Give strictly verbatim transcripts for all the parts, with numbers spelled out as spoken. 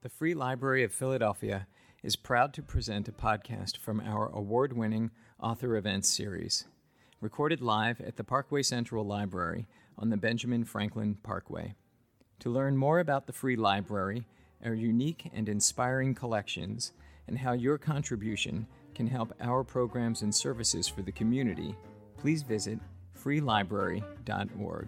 The Free Library of Philadelphia is proud to present a podcast from our award-winning Author Events series, recorded live at the Parkway Central Library on the Benjamin Franklin Parkway. To learn more about the Free Library, our unique and inspiring collections, and how your contribution can help our programs and services for the community, please visit free library dot org.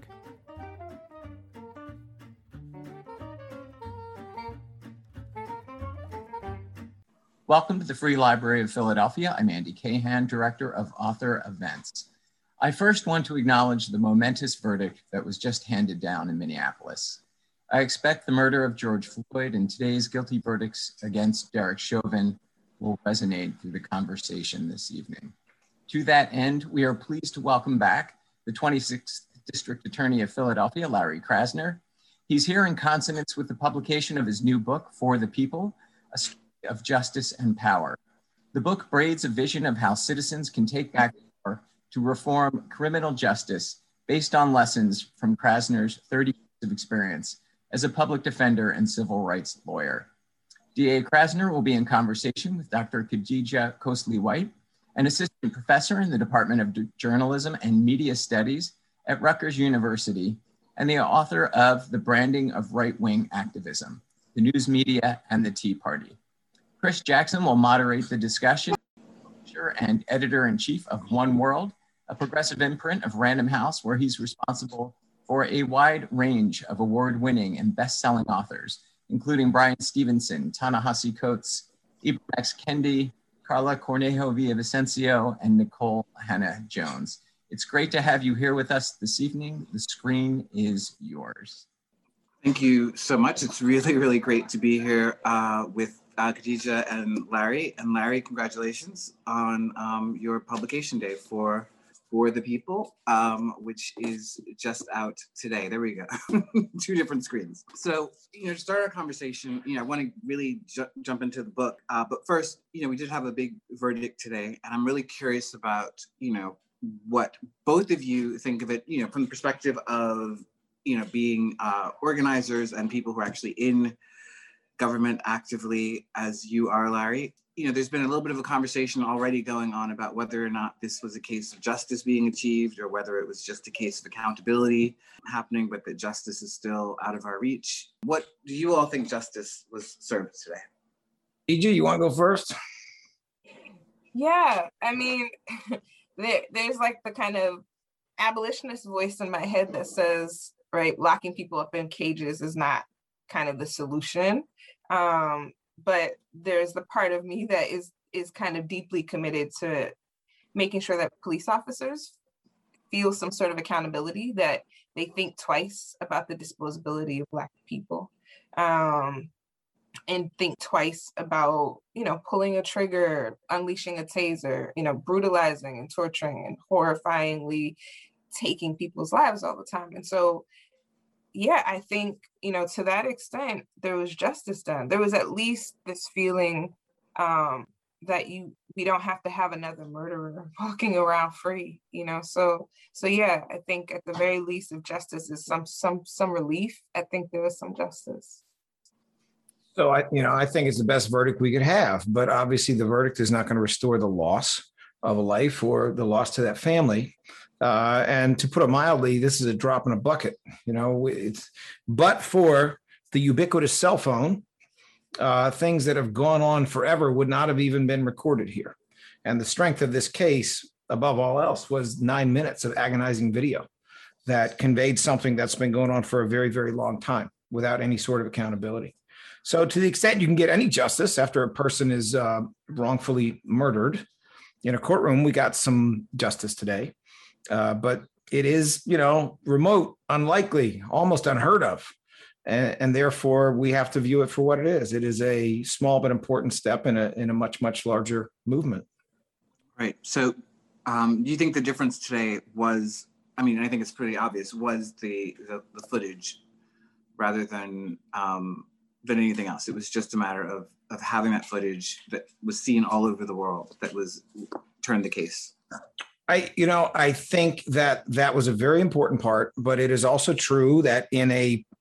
Welcome to the Free Library of Philadelphia. I'm Andy Cahan, Director of Author Events. I first want to acknowledge the momentous verdict that was just handed down in Minneapolis. I expect the murder of George Floyd and today's guilty verdicts against Derek Chauvin will resonate through the conversation this evening. To that end, we are pleased to welcome back the twenty-sixth District Attorney of Philadelphia, Larry Krasner. He's here in consonance with the publication of his new book, For the People, A Story of Justice and Power. The book braids a vision of how citizens can take back power to reform criminal justice based on lessons from Krasner's thirty years of experience as a public defender and civil rights lawyer. D A Krasner will be in conversation with Doctor Khadija Khosla-White, an assistant professor in the Department of Journalism and Media Studies at Rutgers University, and the author of The Branding of Right-Wing Activism, the News Media and the Tea Party. Chris Jackson will moderate the discussion, publisher and editor-in-chief of One World, a progressive imprint of Random House, where he's responsible for a wide range of award-winning and best-selling authors, including Brian Stevenson, Ta-Nehisi Coates, Ibram X. Kendi, Carla Cornejo Villavicencio, and Nicole Hannah-Jones. It's great to have you here with us this evening. The screen is yours. Thank you so much. It's really, really great to be here uh, with uh, Khadija and Larry. And Larry, congratulations on um, your publication day for For the People, um, which is just out today. There we go, two different screens. So, you know, to start our conversation, you know, I want to really ju- jump into the book. Uh, but first, you know, we did have a big verdict today, and I'm really curious about, you know, what both of you think of it, you know, from the perspective of, you know, being uh, organizers and people who are actually in government actively, as you are, Larry. You know, there's been a little bit of a conversation already going on about whether or not this was a case of justice being achieved or whether it was just a case of accountability happening, but that justice is still out of our reach. What do you all think justice was served today? E G, you want to go first? Yeah, I mean, there, there's like the kind of abolitionist voice in my head that says, right, locking people up in cages is not kind of the solution. Um, but there's the part of me that is is kind of deeply committed to making sure that police officers feel some sort of accountability, that they think twice about the disposability of Black people, um, and think twice about, you know, pulling a trigger, unleashing a taser, you know, brutalizing and torturing and horrifyingly taking people's lives all the time. And so, yeah, I think, you know, to that extent, there was justice done. There was at least this feeling um, that you we don't have to have another murderer walking around free, you know. So, so yeah, I think at the very least, if justice is some some some relief, I think there was some justice. So I, you know, I think it's the best verdict we could have, but obviously the verdict is not going to restore the loss of a life or the loss to that family. Uh, and to put it mildly, this is a drop in a bucket, you know, it's, but for the ubiquitous cell phone, uh, things that have gone on forever would not have even been recorded here. And the strength of this case, above all else, was nine minutes of agonizing video that conveyed something that's been going on for a very, very long time without any sort of accountability. So to the extent you can get any justice after a person is uh, wrongfully murdered in a courtroom, we got some justice today. Uh, but it is, you know, remote, unlikely, almost unheard of. And, and therefore, we have to view it for what it is. It is a small but important step in a in a much, much larger movement. Right. So um, do you think the difference today was, I mean, I think it's pretty obvious, was the the, the footage rather than um, than anything else? It was just a matter of of having that footage that was seen all over the world that was turned the case. I, you know, I think that that was a very important part, but it is also true that in a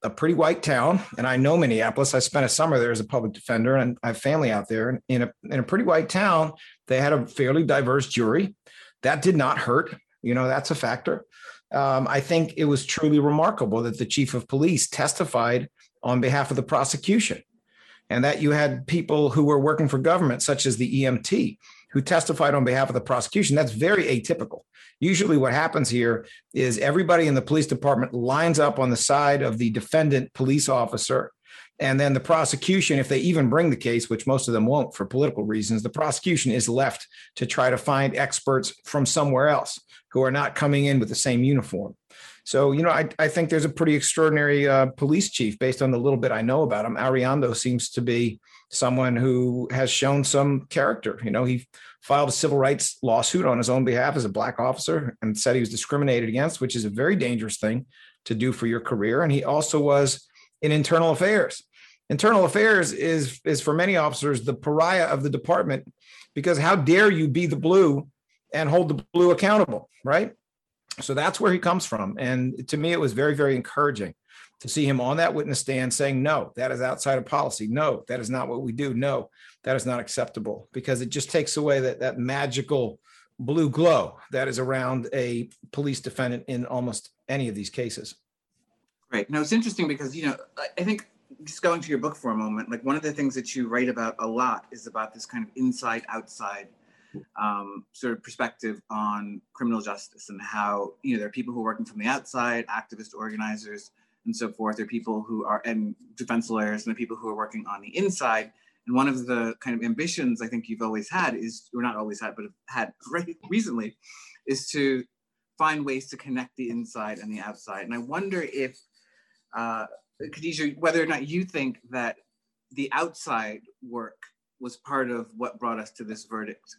a pretty white town, and I know Minneapolis. I spent a summer there as a public defender, and I have family out there. In a in a pretty white town, they had a fairly diverse jury. That did not hurt. You know, that's a factor. Um, I think it was truly remarkable that the chief of police testified on behalf of the prosecution, and that you had people who were working for government, such as the E M T, who testified on behalf of the prosecution. That's very atypical. Usually what happens here is everybody in the police department lines up on the side of the defendant police officer. And then the prosecution, if they even bring the case, which most of them won't for political reasons, the prosecution is left to try to find experts from somewhere else who are not coming in with the same uniform. So, you know, I, I think there's a pretty extraordinary uh, police chief based on the little bit I know about him. Ariando seems to be someone who has shown some character. You know, he filed a civil rights lawsuit on his own behalf as a black officer and said he was discriminated against, which is a very dangerous thing to do for your career. And he also was in internal affairs. Internal affairs is, is for many officers, the pariah of the department, because how dare you be the blue and hold the blue accountable, right? So that's where he comes from. And to me, it was very, very encouraging to see him on that witness stand saying, no, that is outside of policy. No, that is not what we do. No, that is not acceptable, because it just takes away that, that magical blue glow that is around a police defendant in almost any of these cases. Right. Now, it's interesting because, you know, I think just going to your book for a moment, like one of the things that you write about a lot is about this kind of inside outside um, sort of perspective on criminal justice, and how, you know, there are people who are working from the outside, activist organizers and so forth. There are people who are, and defense lawyers, and the people who are working on the inside. And one of the kind of ambitions I think you've always had is, or not always had, but have had right recently, is to find ways to connect the inside and the outside. And I wonder if, uh, Khadija, whether or not you think that the outside work was part of what brought us to this verdict,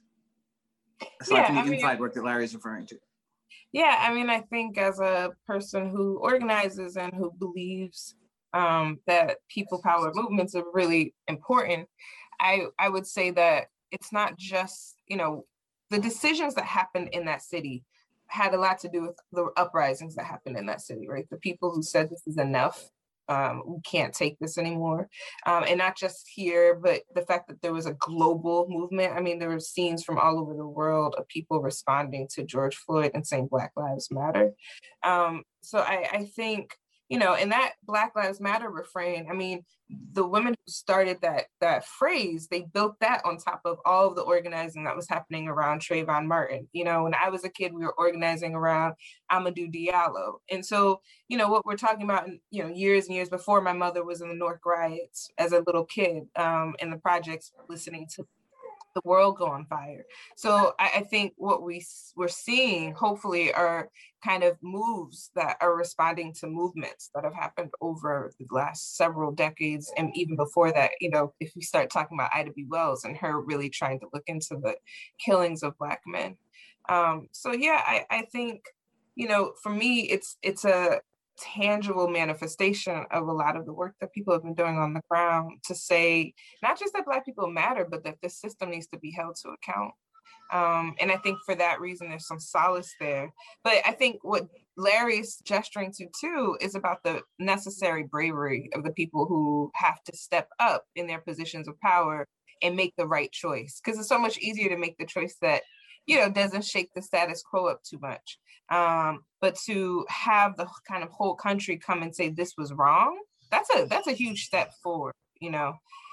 aside Yeah, from the I mean, inside work that Larry is referring to. Yeah, I mean, I think as a person who organizes and who believes um, that people power movements are really important, I, I would say that it's not just, you know, the decisions that happened in that city had a lot to do with the uprisings that happened in that city, right? The people who said this is enough. Um, we can't take this anymore. Um, and not just here, but the fact that there was a global movement. I mean, there were scenes from all over the world of people responding to George Floyd and saying Black Lives Matter. Um, so I, I think, you know, and that Black Lives Matter refrain, I mean, the women who started that that phrase, they built that on top of all of the organizing that was happening around Trayvon Martin. You know, when I was a kid, we were organizing around Amadou Diallo. And so, you know, what we're talking about, you know, years and years before, my mother was in the Newark riots as a little kid um, in the projects, listening to the world go on fire. So I, I think what we we're seeing, hopefully, are kind of moves that are responding to movements that have happened over the last several decades, and even before that. You know, if we start talking about Ida B. Wells and her really trying to look into the killings of Black men. Um, so yeah, I, I think, you know, for me, it's it's a tangible manifestation of a lot of the work that people have been doing on the ground to say, not just that Black people matter, but that this system needs to be held to account. Um, and I think for that reason, there's some solace there. But I think what Larry's gesturing to too is about the necessary bravery of the people who have to step up in their positions of power and make the right choice. Because it's so much easier to make the choice that, you know, doesn't shake the status quo up too much. Um, but to have the kind of whole country come and say this was wrong, that's a that's a huge step forward, you know.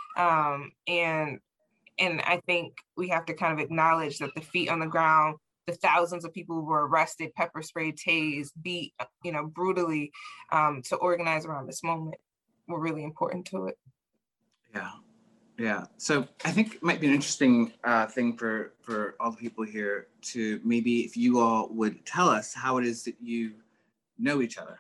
Um, and and I think we have to kind of acknowledge that the feet on the ground, the thousands of people who were arrested, pepper sprayed, tased, beat, you know, brutally um, to organize around this moment were really important to it. Yeah. Yeah, so I think it might be an interesting uh, thing for, for all the people here to maybe, if you all would tell us how it is that you know each other.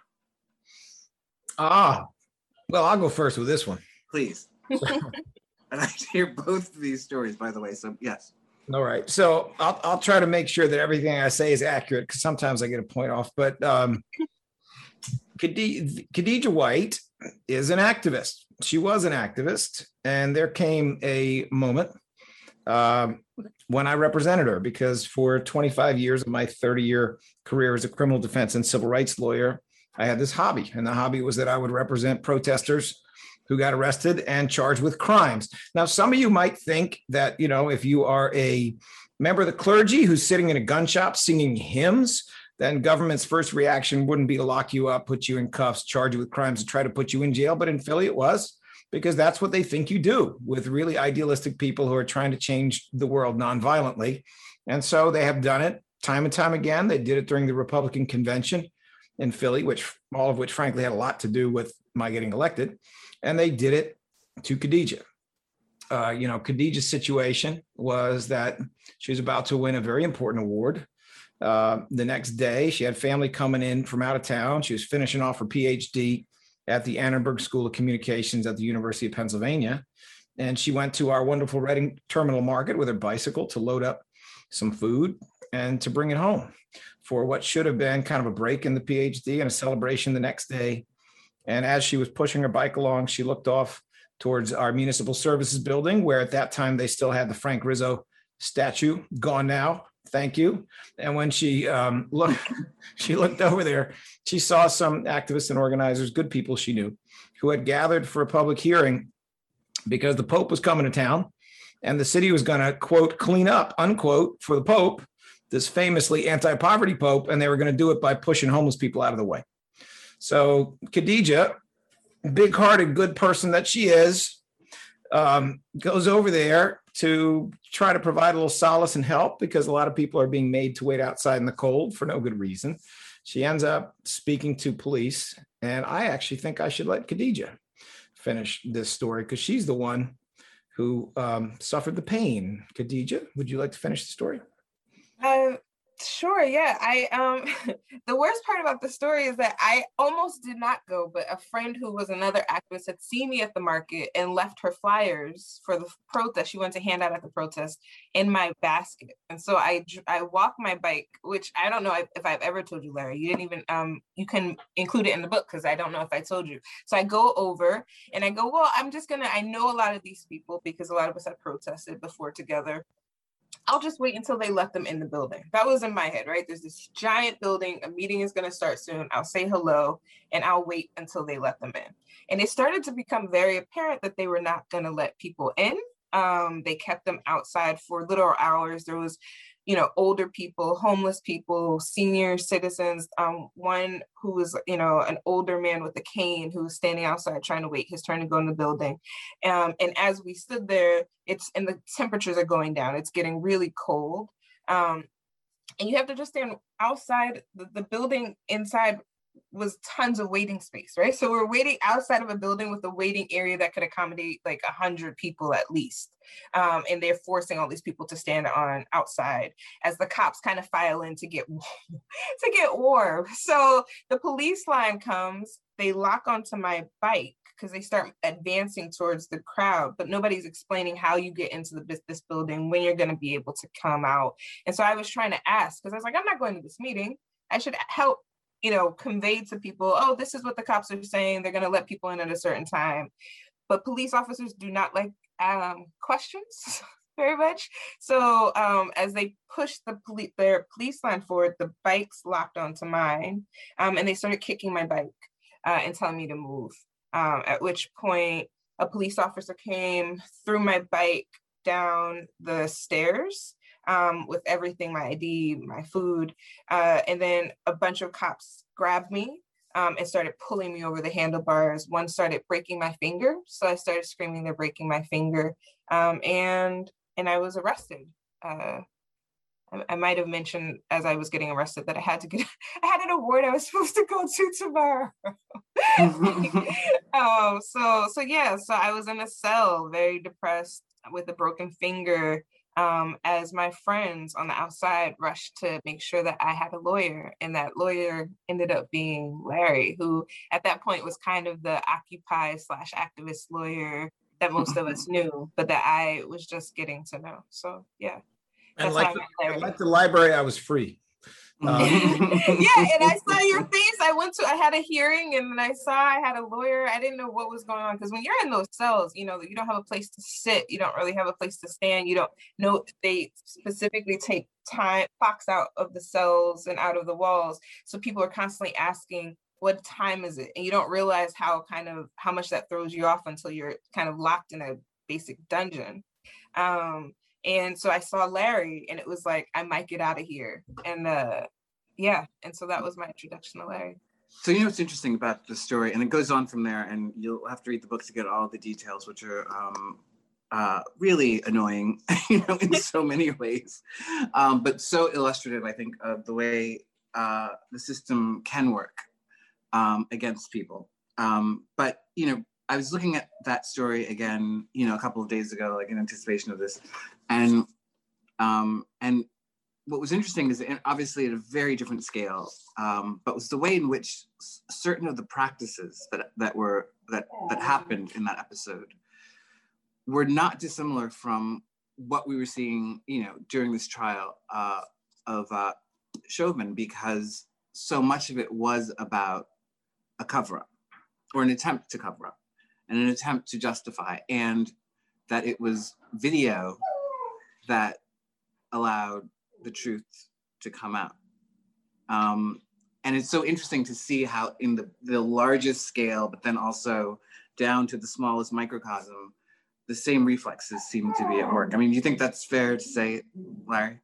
Ah, well, I'll go first with this one. Please. I'd like to hear both of these stories, by the way, so yes. All right, so I'll, I'll try to make sure that everything I say is accurate, because sometimes I get a point off, but um, Khadija, Khadija White is an activist. She was an activist, and there came a moment um, when I represented her, because for twenty-five years of my thirty-year career as a criminal defense and civil rights lawyer, I had this hobby, and the hobby was that I would represent protesters who got arrested and charged with crimes. Now, some of you might think that, you know, if you are a member of the clergy who's sitting in a gun shop singing hymns, then government's first reaction wouldn't be to lock you up, put you in cuffs, charge you with crimes, and try to put you in jail. But in Philly, it was, because that's what they think you do with really idealistic people who are trying to change the world nonviolently. And so they have done it time and time again. They did it during the Republican convention in Philly, which all of which frankly had a lot to do with my getting elected. And they did it to Khadijah. Uh, you know, Khadijah's situation was that she was about to win a very important award. Uh, the next day, she had family coming in from out of town. She was finishing off her P H D at the Annenberg School of Communications at the University of Pennsylvania. And she went to our wonderful Reading Terminal Market with her bicycle to load up some food and to bring it home for what should have been kind of a break in the P H D and a celebration the next day. And as she was pushing her bike along, she looked off towards our municipal services building, where at that time they still had the Frank Rizzo statue, gone now. Thank you. And when she um, looked, she looked over there, she saw some activists and organizers, good people she knew, who had gathered for a public hearing because the Pope was coming to town and the city was going to, quote, clean up, unquote, for the Pope, this famously anti-poverty Pope, and they were going to do it by pushing homeless people out of the way. So Khadijah, big-hearted, good person that she is, um, goes over there to try to provide a little solace and help because a lot of people are being made to wait outside in the cold for no good reason. She ends up speaking to police, and I actually think I should let Khadijah finish this story because she's the one who um, suffered the pain. Khadijah, would you like to finish the story? Um, sure, yeah. I um the worst part about the story is that I almost did not go, but a friend who was another activist had seen me at the market and left her flyers for the protest she went to hand out at the protest in my basket. And so I I walk my bike, which I don't know if I've ever told you, Larry. You didn't even um you can include it in the book because I don't know if I told you. So I go over and I go, well, I'm just gonna I know a lot of these people because a lot of us have protested before together. I'll just wait until they let them in the building. That was in my head, right? There's this giant building, a meeting is going to start soon. I'll say hello and I'll wait until they let them in. And it started to become very apparent that they were not going to let people in. Um, they kept them outside for literal hours. There was, you know, older people, homeless people, senior citizens. Um, one who was, you know, an older man with a cane who was standing outside trying to wait his turn to go in the building. Um, and as we stood there, it's and the temperatures are going down. It's getting really cold. Um, and you have to just stand outside the, the building. Inside was tons of waiting space, right? So we're waiting outside of a building with a waiting area that could accommodate like a hundred people at least. Um, and they're forcing all these people to stand on outside as the cops kind of file in to get to get warm. So the police line comes, they lock onto my bike because they start advancing towards the crowd, but nobody's explaining how you get into the this building, when you're going to be able to come out. And so I was trying to ask because I was like, I'm not going to this meeting. I should help, you know, convey to people, oh, this is what the cops are saying. They're going to let people in at a certain time. But police officers do not like um, questions very much. So um, as they pushed the poli- their police line forward, the bikes locked onto mine um, and they started kicking my bike uh, and telling me to move. Um, at which point a police officer came, threw my bike down the stairs um, with everything, my I D, my food. Uh, and then a bunch of cops grabbed me um, and started pulling me over the handlebars. One started breaking my finger. So I started screaming, they're breaking my finger. Um, and, and I was arrested. Uh, I, I might've mentioned as I was getting arrested that I had to get, I had an award I was supposed to go to tomorrow. um, so, so yeah, so I was in a cell, very depressed with a broken finger. Um, as my friends on the outside rushed to make sure that I had a lawyer, and that lawyer ended up being Larry, who at that point was kind of the Occupy slash activist lawyer that most of us knew, but that I was just getting to know. So yeah, and like the, like the library, I was free. Um, yeah, and I saw your face. I went to, I had a hearing and I saw I had a lawyer. I didn't know what was going on because when you're in those cells, you know, you don't have a place to sit. You don't really have a place to stand. You don't know, they specifically take time, clocks out of the cells and out of the walls. So people are constantly asking, what time is it? And you don't realize how kind of, how much that throws you off until you're kind of locked in a basic dungeon. Um, and so I saw Larry and it was like, I might get out of here. And uh, yeah, and so that was my introduction to Larry. So you know what's interesting about the story, and it goes on from there, and you'll have to read the book to get all the details, which are um, uh, really annoying, you know, in so many ways, um, but so illustrative, I think, of the way uh, the system can work um, against people. Um, but you know, I was looking at that story again, you know, a couple of days ago, like in anticipation of this, and um, and. What was interesting is obviously at a very different scale, um, but was the way in which certain of the practices that that were that that happened in that episode were not dissimilar from what we were seeing, you know, during this trial uh, of uh, Chauvin, because so much of it was about a cover-up or an attempt to cover up and an attempt to justify, and that it was video that allowed the truth to come out. Um, and it's so interesting to see how in the, the largest scale, but then also down to the smallest microcosm, the same reflexes seem to be at work. I mean, do you think that's fair to say, Larry?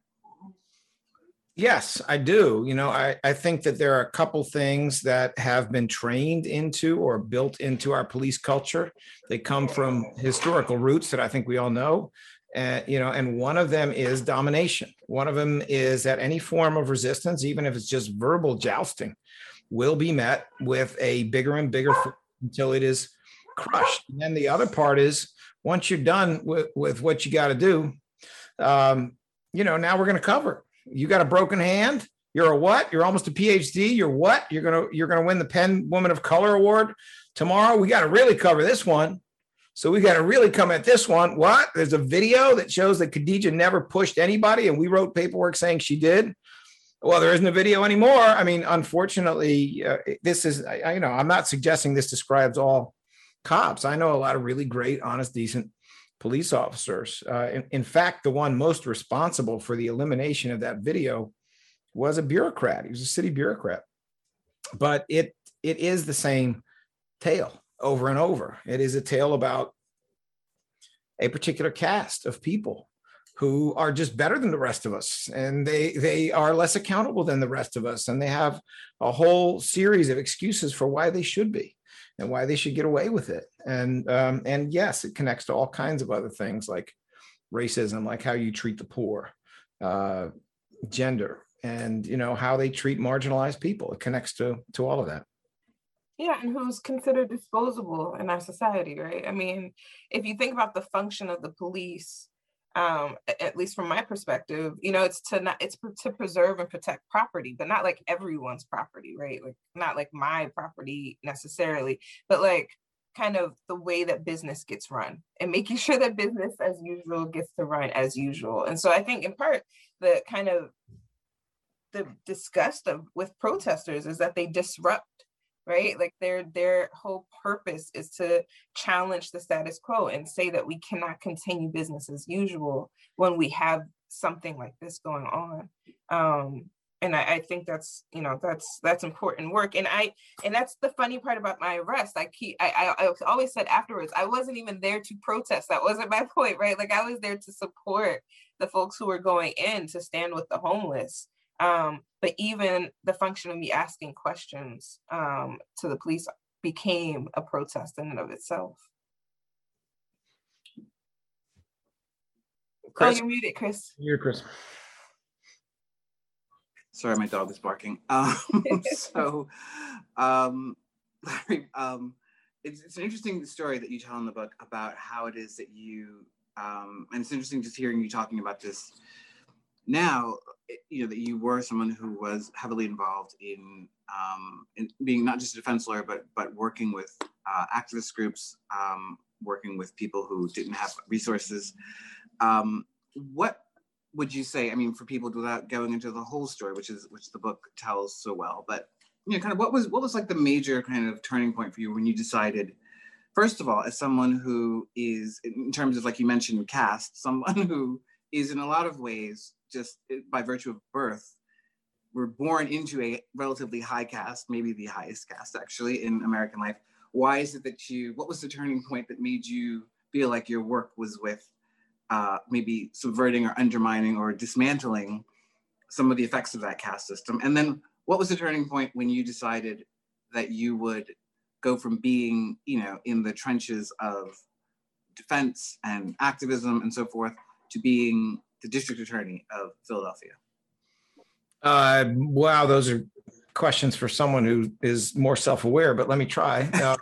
Yes, I do. You know, I, I think that there are a couple things that have been trained into or built into our police culture. They come from historical roots that I think we all know. Uh, you know, and one of them is domination. One of them is that any form of resistance, even if it's just verbal jousting, will be met with a bigger and bigger force until it is crushed. And then the other part is once you're done with, with what you got to do, um, you know, now we're going to cover. You got a broken hand. You're a what? You're almost a P H D. You're what? You're gonna you're gonna win the Penn Woman of Color Award tomorrow. We got to really cover this one. So we got to really come at this one. What? There's a video that shows that Khadijah never pushed anybody, and we wrote paperwork saying she did. Well, there isn't a video anymore. I mean, unfortunately, uh, this is, I, you know, I'm not suggesting this describes all cops. I know a lot of really great, honest, decent police officers. Uh, in, in fact, the one most responsible for the elimination of that video was a bureaucrat. He was a city bureaucrat. But it it is the same tale over and over. It is a tale about a particular cast of people who are just better than the rest of us, and they they are less accountable than the rest of us, and they have a whole series of excuses for why they should be and why they should get away with it. And um, and yes, it connects to all kinds of other things like racism, like how you treat the poor, uh, gender, and you know how they treat marginalized people. It connects to to all of that. Yeah, and who's considered disposable in our society, right? I mean, if you think about the function of the police, um, at least from my perspective, you know, it's to not it's to preserve and protect property, but not like everyone's property, right? Like not like my property necessarily, but like kind of the way that business gets run and making sure that business as usual gets to run as usual. And so I think in part the kind of the disgust of with protesters is that they disrupt, right? Like their their whole purpose is to challenge the status quo and say that we cannot continue business as usual when we have something like this going on. Um, and I, I think that's, you know, that's that's important work. And I and that's the funny part about my arrest. I keep I, I I always said afterwards, I wasn't even there to protest. That wasn't my point, right? Like I was there to support the folks who were going in to stand with the homeless. Um, but even the function of me asking questions um, to the police became a protest in and of itself. Chris, oh, you're muted, Chris. You're Chris. Sorry, my dog is barking. Um, so, um, Larry, um, it's, it's an interesting story that you tell in the book about how it is that you, um, and it's interesting just hearing you talking about this now, you know, that you were someone who was heavily involved in, um, in being not just a defense lawyer, but but working with uh, activist groups, um, working with people who didn't have resources. Um, what would you say? I mean, for people without going into the whole story, which is which the book tells so well, but you know, kind of what was what was like the major kind of turning point for you when you decided, first of all, as someone who is, in terms of like you mentioned, caste, someone who is in a lot of ways, just by virtue of birth, were born into a relatively high caste, maybe the highest caste actually in American life. Why is it that you, what was the turning point that made you feel like your work was with uh, maybe subverting or undermining or dismantling some of the effects of that caste system? And then what was the turning point when you decided that you would go from being, you know, in the trenches of defense and activism and so forth to being the district attorney of Philadelphia? Uh, wow, those are questions for someone who is more self-aware, but let me try. Uh,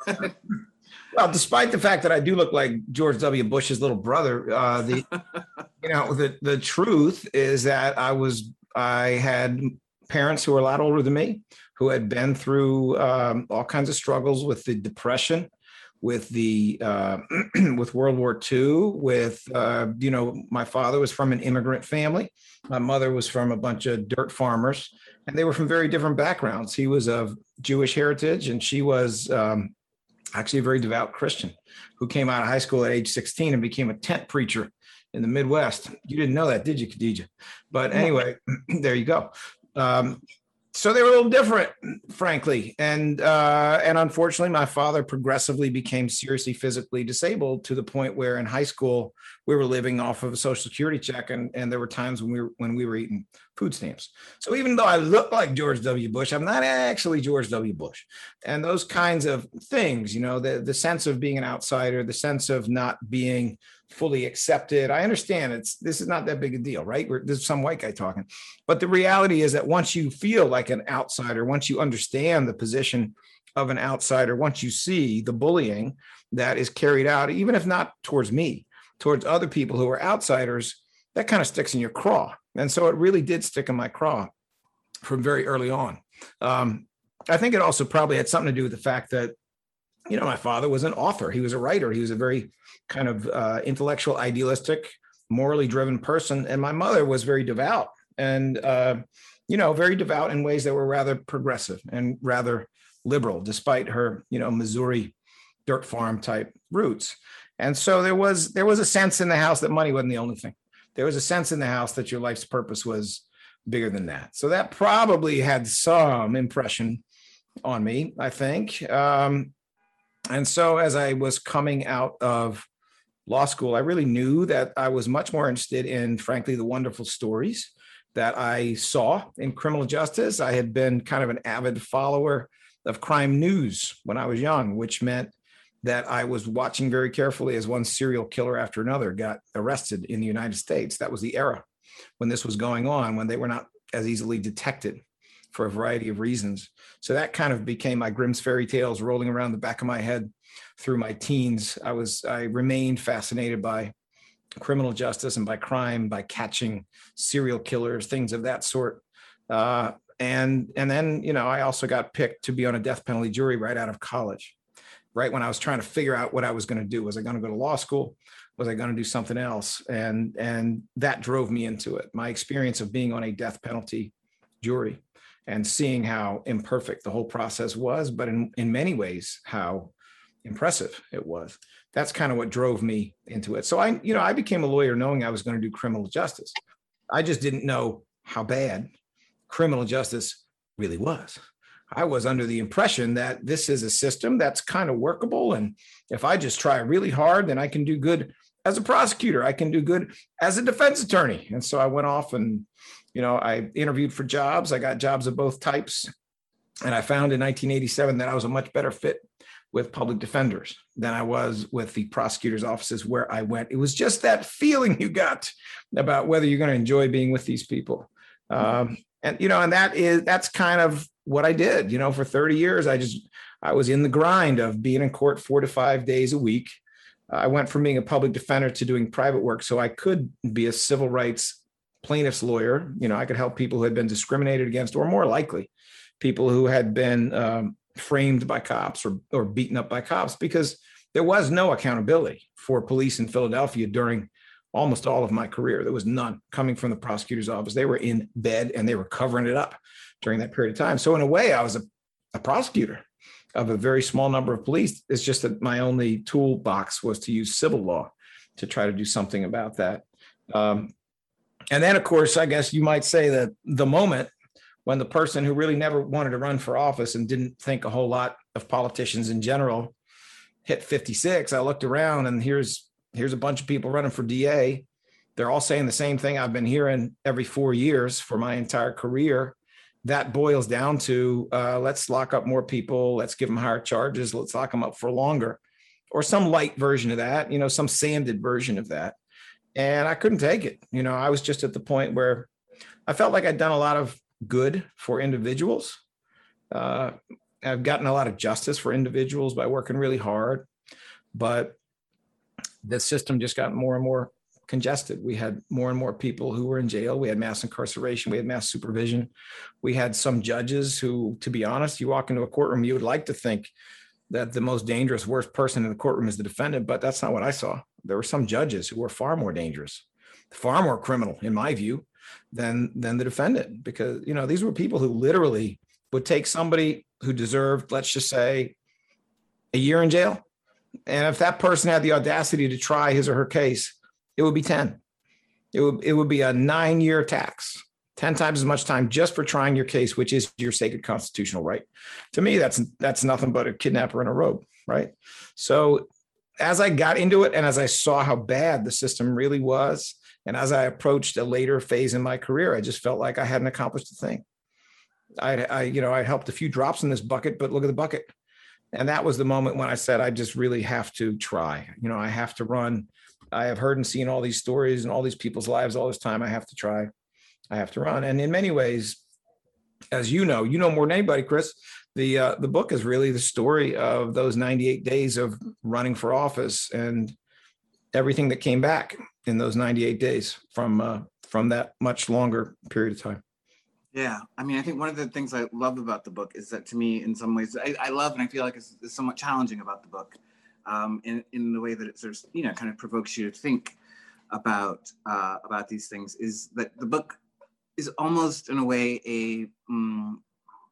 well, despite the fact that I do look like George W. Bush's little brother, uh, the you know the the truth is that I was I had parents who were a lot older than me, who had been through um, all kinds of struggles with the Depression, with the uh, with World War Two, with uh, you know my father was from an immigrant family. My mother was from a bunch of dirt farmers, and they were from very different backgrounds. He was of Jewish heritage, and she was um, actually a very devout Christian who came out of high school at age sixteen and became a tent preacher in the Midwest. You didn't know that, did you, Khadija? But anyway, there you go. Um, So they were a little different, frankly. And uh, and unfortunately, my father progressively became seriously physically disabled to the point where in high school, we were living off of a Social Security check. And, and there were times when we were when we were eating food stamps. So even though I look like George W. Bush, I'm not actually George W. Bush. And those kinds of things, you know, the, the sense of being an outsider, the sense of not being fully accepted. I understand it's this is not that big a deal, right? We're, there's some white guy talking. But the reality is that once you feel like an outsider, once you understand the position of an outsider, once you see the bullying that is carried out, even if not towards me, towards other people who are outsiders, that kind of sticks in your craw. And so it really did stick in my craw from very early on. Um, I think it also probably had something to do with the fact that, you know, my father was an author. He was a writer. He was a very kind of uh, intellectual, idealistic, morally driven person. And my mother was very devout and, uh, you know, very devout in ways that were rather progressive and rather liberal, despite her, you know, Missouri dirt farm type roots. And so there was there was a sense in the house that money wasn't the only thing. There was a sense in the house that your life's purpose was bigger than that. So that probably had some impression on me, I think. Um, and so as I was coming out of law school, I really knew that I was much more interested in, frankly, the wonderful stories that I saw in criminal justice. I had been kind of an avid follower of crime news when I was young, which meant that I was watching very carefully as one serial killer after another got arrested in the United States. That was the era when this was going on, when they were not as easily detected for a variety of reasons. So that kind of became my Grimm's fairy tales rolling around the back of my head through my teens. I was, I remained fascinated by criminal justice and by crime, by catching serial killers, things of that sort. Uh, and, and then, you know, I also got picked to be on a death penalty jury right out of college, right when I was trying to figure out what I was going to do. Was I going to go to law school? Was I going to do something else? And, and that drove me into it. My experience of being on a death penalty jury and seeing how imperfect the whole process was, but in, in many ways, how impressive it was. That's kind of what drove me into it. So I, you know, I became a lawyer knowing I was going to do criminal justice. I just didn't know how bad criminal justice really was. I was under the impression that this is a system that's kind of workable. And if I just try really hard, then I can do good as a prosecutor. I can do good as a defense attorney. And so I went off and, you know, I interviewed for jobs. I got jobs of both types. And I found in nineteen eighty-seven that I was a much better fit with public defenders than I was with the prosecutor's offices where I went. It was just that feeling you got about whether you're going to enjoy being with these people. Um, and, you know, and that is, that's kind of what I did, you know, for thirty years. I just, I was in the grind of being in court four to five days a week. I went from being a public defender to doing private work so I could be a civil rights plaintiff's lawyer. You know, I could help people who had been discriminated against, or more likely, people who had been um, framed by cops or, or beaten up by cops, because there was no accountability for police in Philadelphia during almost all of my career. There was none coming from the prosecutor's office. They were in bed and they were covering it up during that period of time. So in a way, I was a, a prosecutor of a very small number of police. It's just that my only toolbox was to use civil law to try to do something about that. Um, and then, of course, I guess you might say that the moment when the person who really never wanted to run for office and didn't think a whole lot of politicians in general hit fifty-six, I looked around and here's here's a bunch of people running for D A. They're all saying the same thing I've been hearing every four years for my entire career. That boils down to uh, let's lock up more people. Let's give them higher charges. Let's lock them up for longer, or some light version of that, you know, some sanded version of that. And I couldn't take it. You know, I was just at the point where I felt like I'd done a lot of good for individuals. Uh, I've gotten a lot of justice for individuals by working really hard, but the system just got more and more congested. We had more and more people who were in jail. We had mass incarceration. We had mass supervision. We had some judges who, to be honest, you walk into a courtroom, you would like to think that the most dangerous, worst person in the courtroom is the defendant, but that's not what I saw. There were some judges who were far more dangerous, far more criminal, in my view, than, than the defendant, because, you know, these were people who literally would take somebody who deserved, let's just say, a year in jail. And if that person had the audacity to try his or her case, it would be ten. It would, it would be a nine-year tax, ten times as much time just for trying your case, which is your sacred constitutional right. To me, that's that's nothing but a kidnapper in a robe, right? So as I got into it and as I saw how bad the system really was, and as I approached a later phase in my career, I just felt like I hadn't accomplished a thing. I, I you know, I helped a few drops in this bucket, but look at the bucket. And that was the moment when I said, I just really have to try. You know, I have to run. I have heard and seen all these stories and all these people's lives all this time. I have to try. I have to run. And in many ways, as you know, you know more than anybody, Chris, the uh, the book is really the story of those ninety-eight days of running for office and everything that came back in those ninety-eight days from uh, from that much longer period of time. Yeah, I mean, I think one of the things I love about the book is that, to me, in some ways, I, I love and I feel like it's, it's somewhat challenging about the book, um, in in the way that it sort of, you know, kind of provokes you to think about uh, about these things. Is that the book is almost, in a way, a um,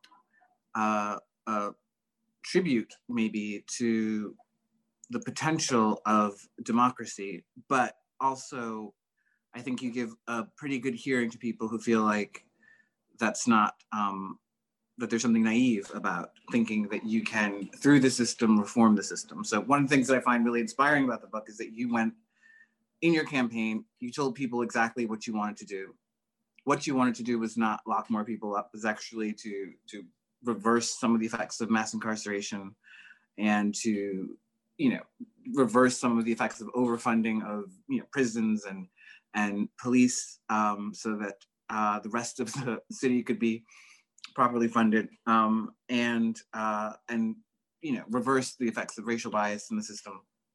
uh, a tribute, maybe, to the potential of democracy, but also, I think you give a pretty good hearing to people who feel like that's not, um, that there's something naive about thinking that you can, through the system, reform the system. So one of the things that I find really inspiring about the book is that you went, in your campaign, you told people exactly what you wanted to do. What you wanted to do was not lock more people up, was actually to, to reverse some of the effects of mass incarceration and to, you know, reverse some of the effects of overfunding of, you know, prisons and, and police, um, so that Uh, the rest of the city could be properly funded, um, and uh, and you know, reverse the effects of racial bias in the system.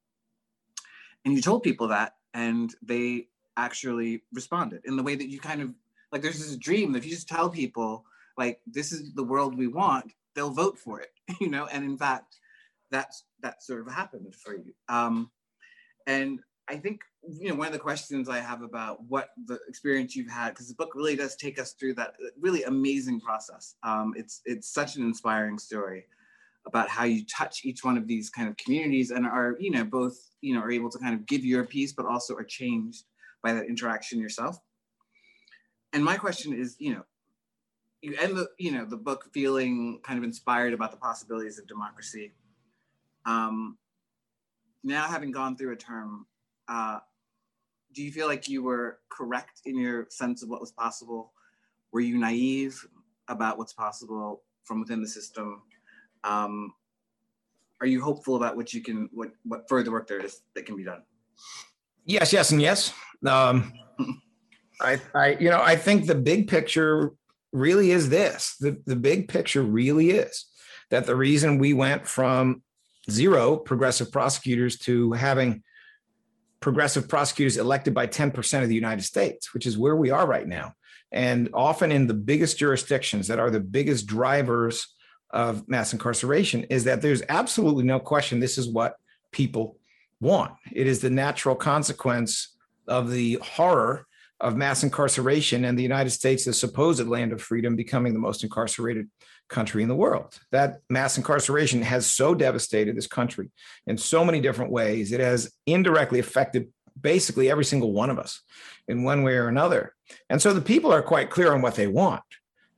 And you told people that, and they actually responded in the way that you kind of like. There's this dream that if you just tell people like this is the world we want, they'll vote for it, you know. And in fact, that's that sort of happened for you. Um, and I think, you know, one of the questions I have about what the experience you've had, because the book really does take us through that really amazing process. Um, it's it's such an inspiring story about how you touch each one of these kind of communities and are, you know, both, you know, are able to kind of give your piece, but also are changed by that interaction yourself. And my question is, you know, you end the, you know, the book feeling kind of inspired about the possibilities of democracy. Um, now having gone through a term, uh, do you feel like you were correct in your sense of what was possible? Were you naive about what's possible from within the system? Um, are you hopeful about what you can, what, what further work there is that can be done? Yes, yes, and yes. Um, I, I, you know, I think the big picture really is this. The, the big picture really is that the reason we went from zero progressive prosecutors to having progressive prosecutors elected by ten percent of the United States, which is where we are right now. And often in the biggest jurisdictions that are the biggest drivers of mass incarceration, is that there's absolutely no question this is what people want. It is the natural consequence of the horror of mass incarceration and the United States, the supposed land of freedom, becoming the most incarcerated country in the world. That mass incarceration has so devastated this country in so many different ways. It has indirectly affected basically every single one of us in one way or another. And so the people are quite clear on what they want.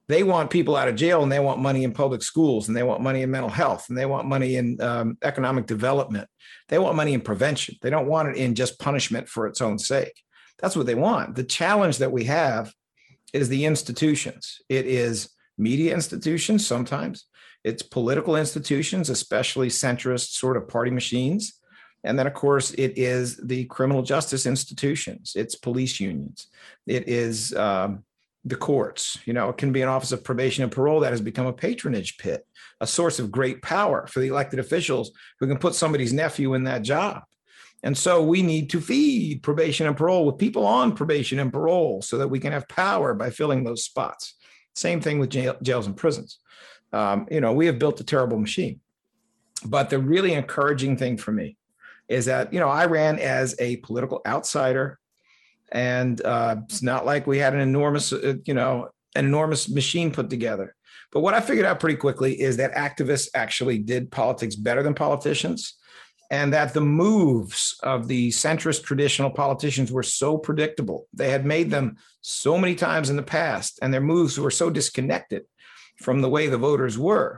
They want people out of jail, and they want money in public schools, and they want money in mental health, and they want money in um, economic development. They want money in prevention. They don't want it in just punishment for its own sake. That's what they want. The challenge that we have is the institutions. It is media institutions sometimes. It's political institutions, especially centrist sort of party machines. And then, of course, it is the criminal justice institutions. It's police unions. It is um, the courts. You know, it can be an office of probation and parole that has become a patronage pit, a source of great power for the elected officials who can put somebody's nephew in that job. And so we need to feed probation and parole with people on probation and parole so that we can have power by filling those spots. Same thing with jail, jails and prisons. Um, you know, we have built a terrible machine. But the really encouraging thing for me is that, you know, I ran as a political outsider, and uh, it's not like we had an enormous, uh, you know, an enormous machine put together. But what I figured out pretty quickly is that activists actually did politics better than politicians, and that the moves of the centrist traditional politicians were so predictable. They had made them so many times in the past, and their moves were so disconnected from the way the voters were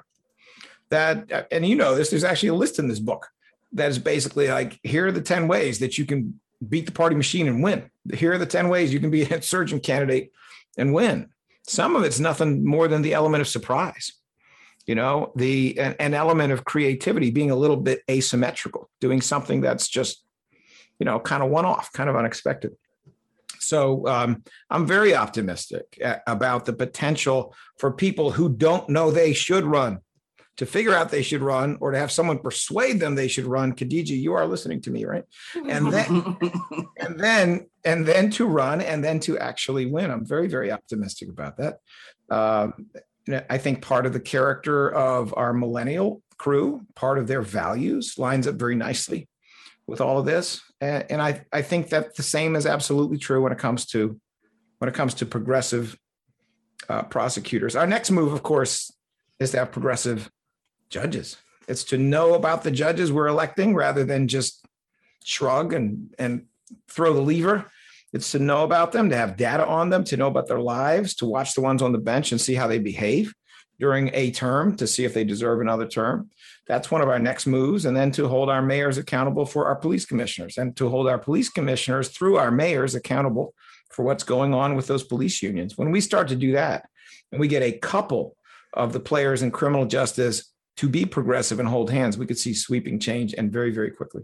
that, and you know this, there's actually a list in this book that is basically like, here are the ten ways that you can beat the party machine and win. Here are the ten ways you can be an insurgent candidate and win. Some of it's nothing more than the element of surprise, you know, the an, an element of creativity, being a little bit asymmetrical, doing something that's just, you know, kind of one-off, kind of unexpected. So um, I'm very optimistic about the potential for people who don't know they should run to figure out they should run, or to have someone persuade them they should run. Khadija, you are listening to me, right? And then, and then, and then to run, and then to actually win. I'm very, very optimistic about that. Um, I think part of the character of our millennial crew, part of their values, lines up very nicely with all of this. And, and I, I think that the same is absolutely true when it comes to when it comes to progressive uh, prosecutors. Our next move, of course, is to have progressive judges. It's to know about the judges we're electing rather than just shrug and, and throw the lever. It's to know about them, to have data on them, to know about their lives, to watch the ones on the bench and see how they behave during a term, to see if they deserve another term. That's one of our next moves. And then to hold our mayors accountable for our police commissioners, and to hold our police commissioners through our mayors accountable for what's going on with those police unions. When we start to do that, and we get a couple of the players in criminal justice to be progressive and hold hands, we could see sweeping change, and very, very quickly.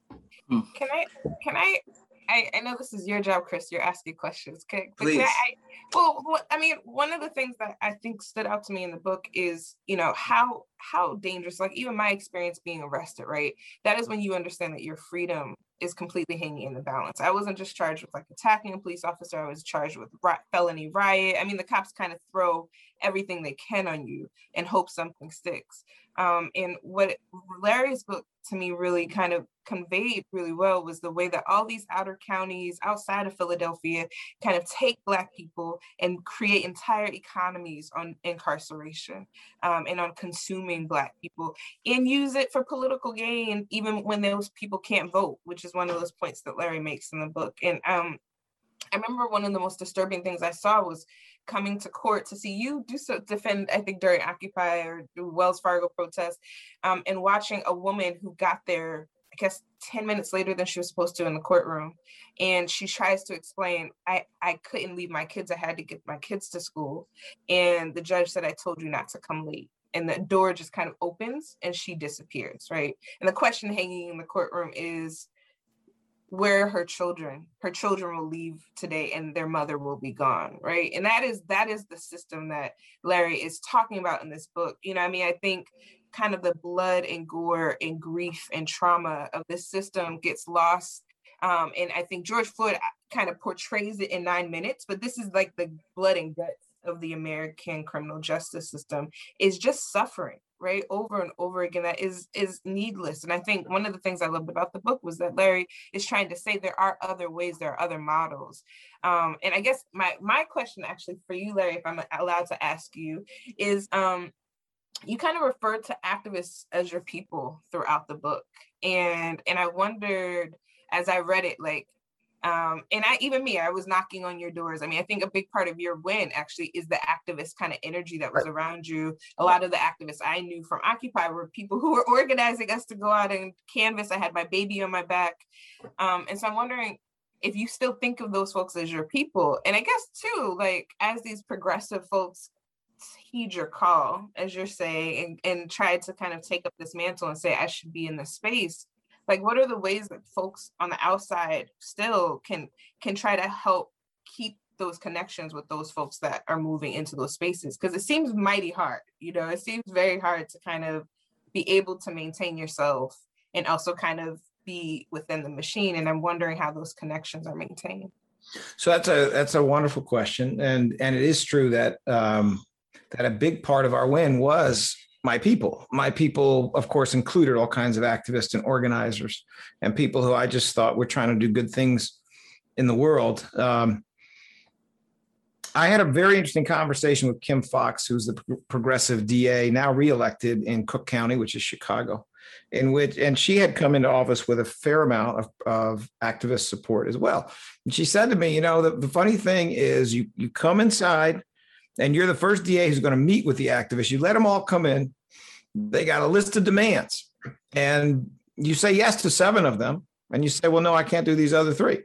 Can I, can I, I, I know this is your job, Chris, you're asking questions. Can, but Please. Can I, I, well, what, I mean, one of the things that I think stood out to me in the book is, you know, how, how dangerous, like even my experience being arrested, right? That is when you understand that your freedom is completely hanging in the balance. I wasn't just charged with like attacking a police officer, I was charged with ri- felony riot. I mean, the cops kind of throw everything they can on you and hope something sticks. Um, and what Larry's book to me really kind of conveyed really well was the way that all these outer counties outside of Philadelphia kind of take Black people and create entire economies on incarceration um, and on consuming Black people, and use it for political gain, even when those people can't vote, which is one of those points that Larry makes in the book. And um, I remember one of the most disturbing things I saw was coming to court to see you do so defend, I think during Occupy or Wells Fargo protests, um, and watching a woman who got there, I guess ten minutes later than she was supposed to in the courtroom. And she tries to explain, I, I couldn't leave my kids. I had to get my kids to school. And the judge said, I told you not to come late. And the door just kind of opens and she disappears, right? And the question hanging in the courtroom is, where are her children? Her children will leave today and their mother will be gone, right? And that is that is the system that Larry is talking about in this book. You know, I mean, I think kind of the blood and gore and grief and trauma of this system gets lost. Um, and I think George Floyd kind of portrays it in nine minutes, but this is like the blood and guts of the American criminal justice system, is just suffering, right? Over and over again, that is is needless. And I think one of the things I loved about the book was that Larry is trying to say there are other ways, there are other models. Um, and I guess my my question actually for you, Larry, if I'm allowed to ask you, is um, you kind of referred to activists as your people throughout the book. And, and I wondered, as I read it, like, Um, and I, even me, I was knocking on your doors. I mean, I think a big part of your win actually is the activist kind of energy that was around you. A lot of the activists I knew from Occupy were people who were organizing us to go out and canvas. I had my baby on my back. Um, and so I'm wondering if you still think of those folks as your people. And I guess too, like as these progressive folks heed your call, as you're saying, and, and try to kind of take up this mantle and say, I should be in this space. Like, what are the ways that folks on the outside still can can try to help keep those connections with those folks that are moving into those spaces? Because it seems mighty hard, you know, it seems very hard to kind of be able to maintain yourself and also kind of be within the machine. And I'm wondering how those connections are maintained. So that's a that's a wonderful question, and and it is true that um, that a big part of our win was my people. My people, of course, included all kinds of activists and organizers and people who I just thought were trying to do good things in the world. Um, I had a very interesting conversation with Kim Foxx, who's the progressive D A, now reelected in Cook County, which is Chicago, in which, and she had come into office with a fair amount of, of activist support as well. And she said to me, you know, the, the funny thing is you, you come inside and you're the first D A who's going to meet with the activists. You let them all come in. They got a list of demands. And you say yes to seven of them. And you say, well, no, I can't do these other three.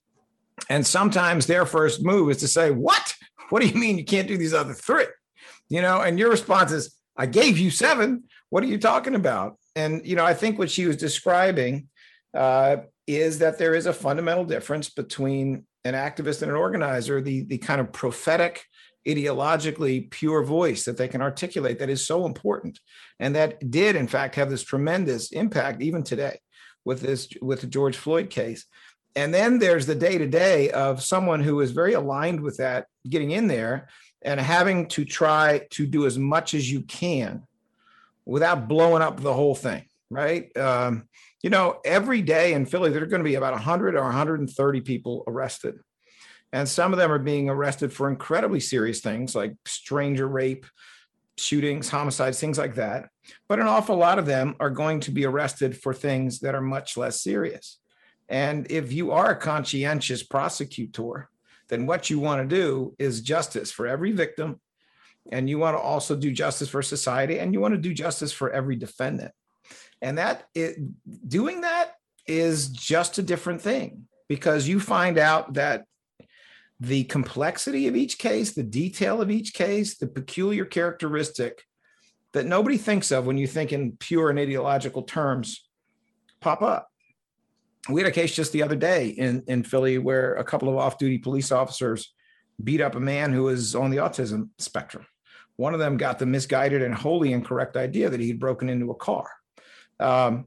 And sometimes their first move is to say, what? What do you mean you can't do these other three? You know, and your response is, I gave you seven. What are you talking about? And, you know, I think what she was describing uh, is that there is a fundamental difference between an activist and an organizer, the, the kind of prophetic, ideologically pure voice that they can articulate that is so important. And that did, in fact, have this tremendous impact even today with this, with the George Floyd case. And then there's the day-to-day of someone who is very aligned with that, getting in there and having to try to do as much as you can without blowing up the whole thing, right? Um, you know, every day in Philly, there are going to be about one hundred or one hundred thirty people arrested. And some of them are being arrested for incredibly serious things like stranger rape, shootings, homicides, things like that. But an awful lot of them are going to be arrested for things that are much less serious. And if you are a conscientious prosecutor, then what you want to do is justice for every victim. And you want to also do justice for society, and you want to do justice for every defendant. And that it, doing that is just a different thing, because you find out that the complexity of each case, the detail of each case, the peculiar characteristic that nobody thinks of when you think in pure and ideological terms pop up. We had a case just the other day in, in Philly where a couple of off-duty police officers beat up a man who was on the autism spectrum. One of them got the misguided and wholly incorrect idea that he'd broken into a car. Um,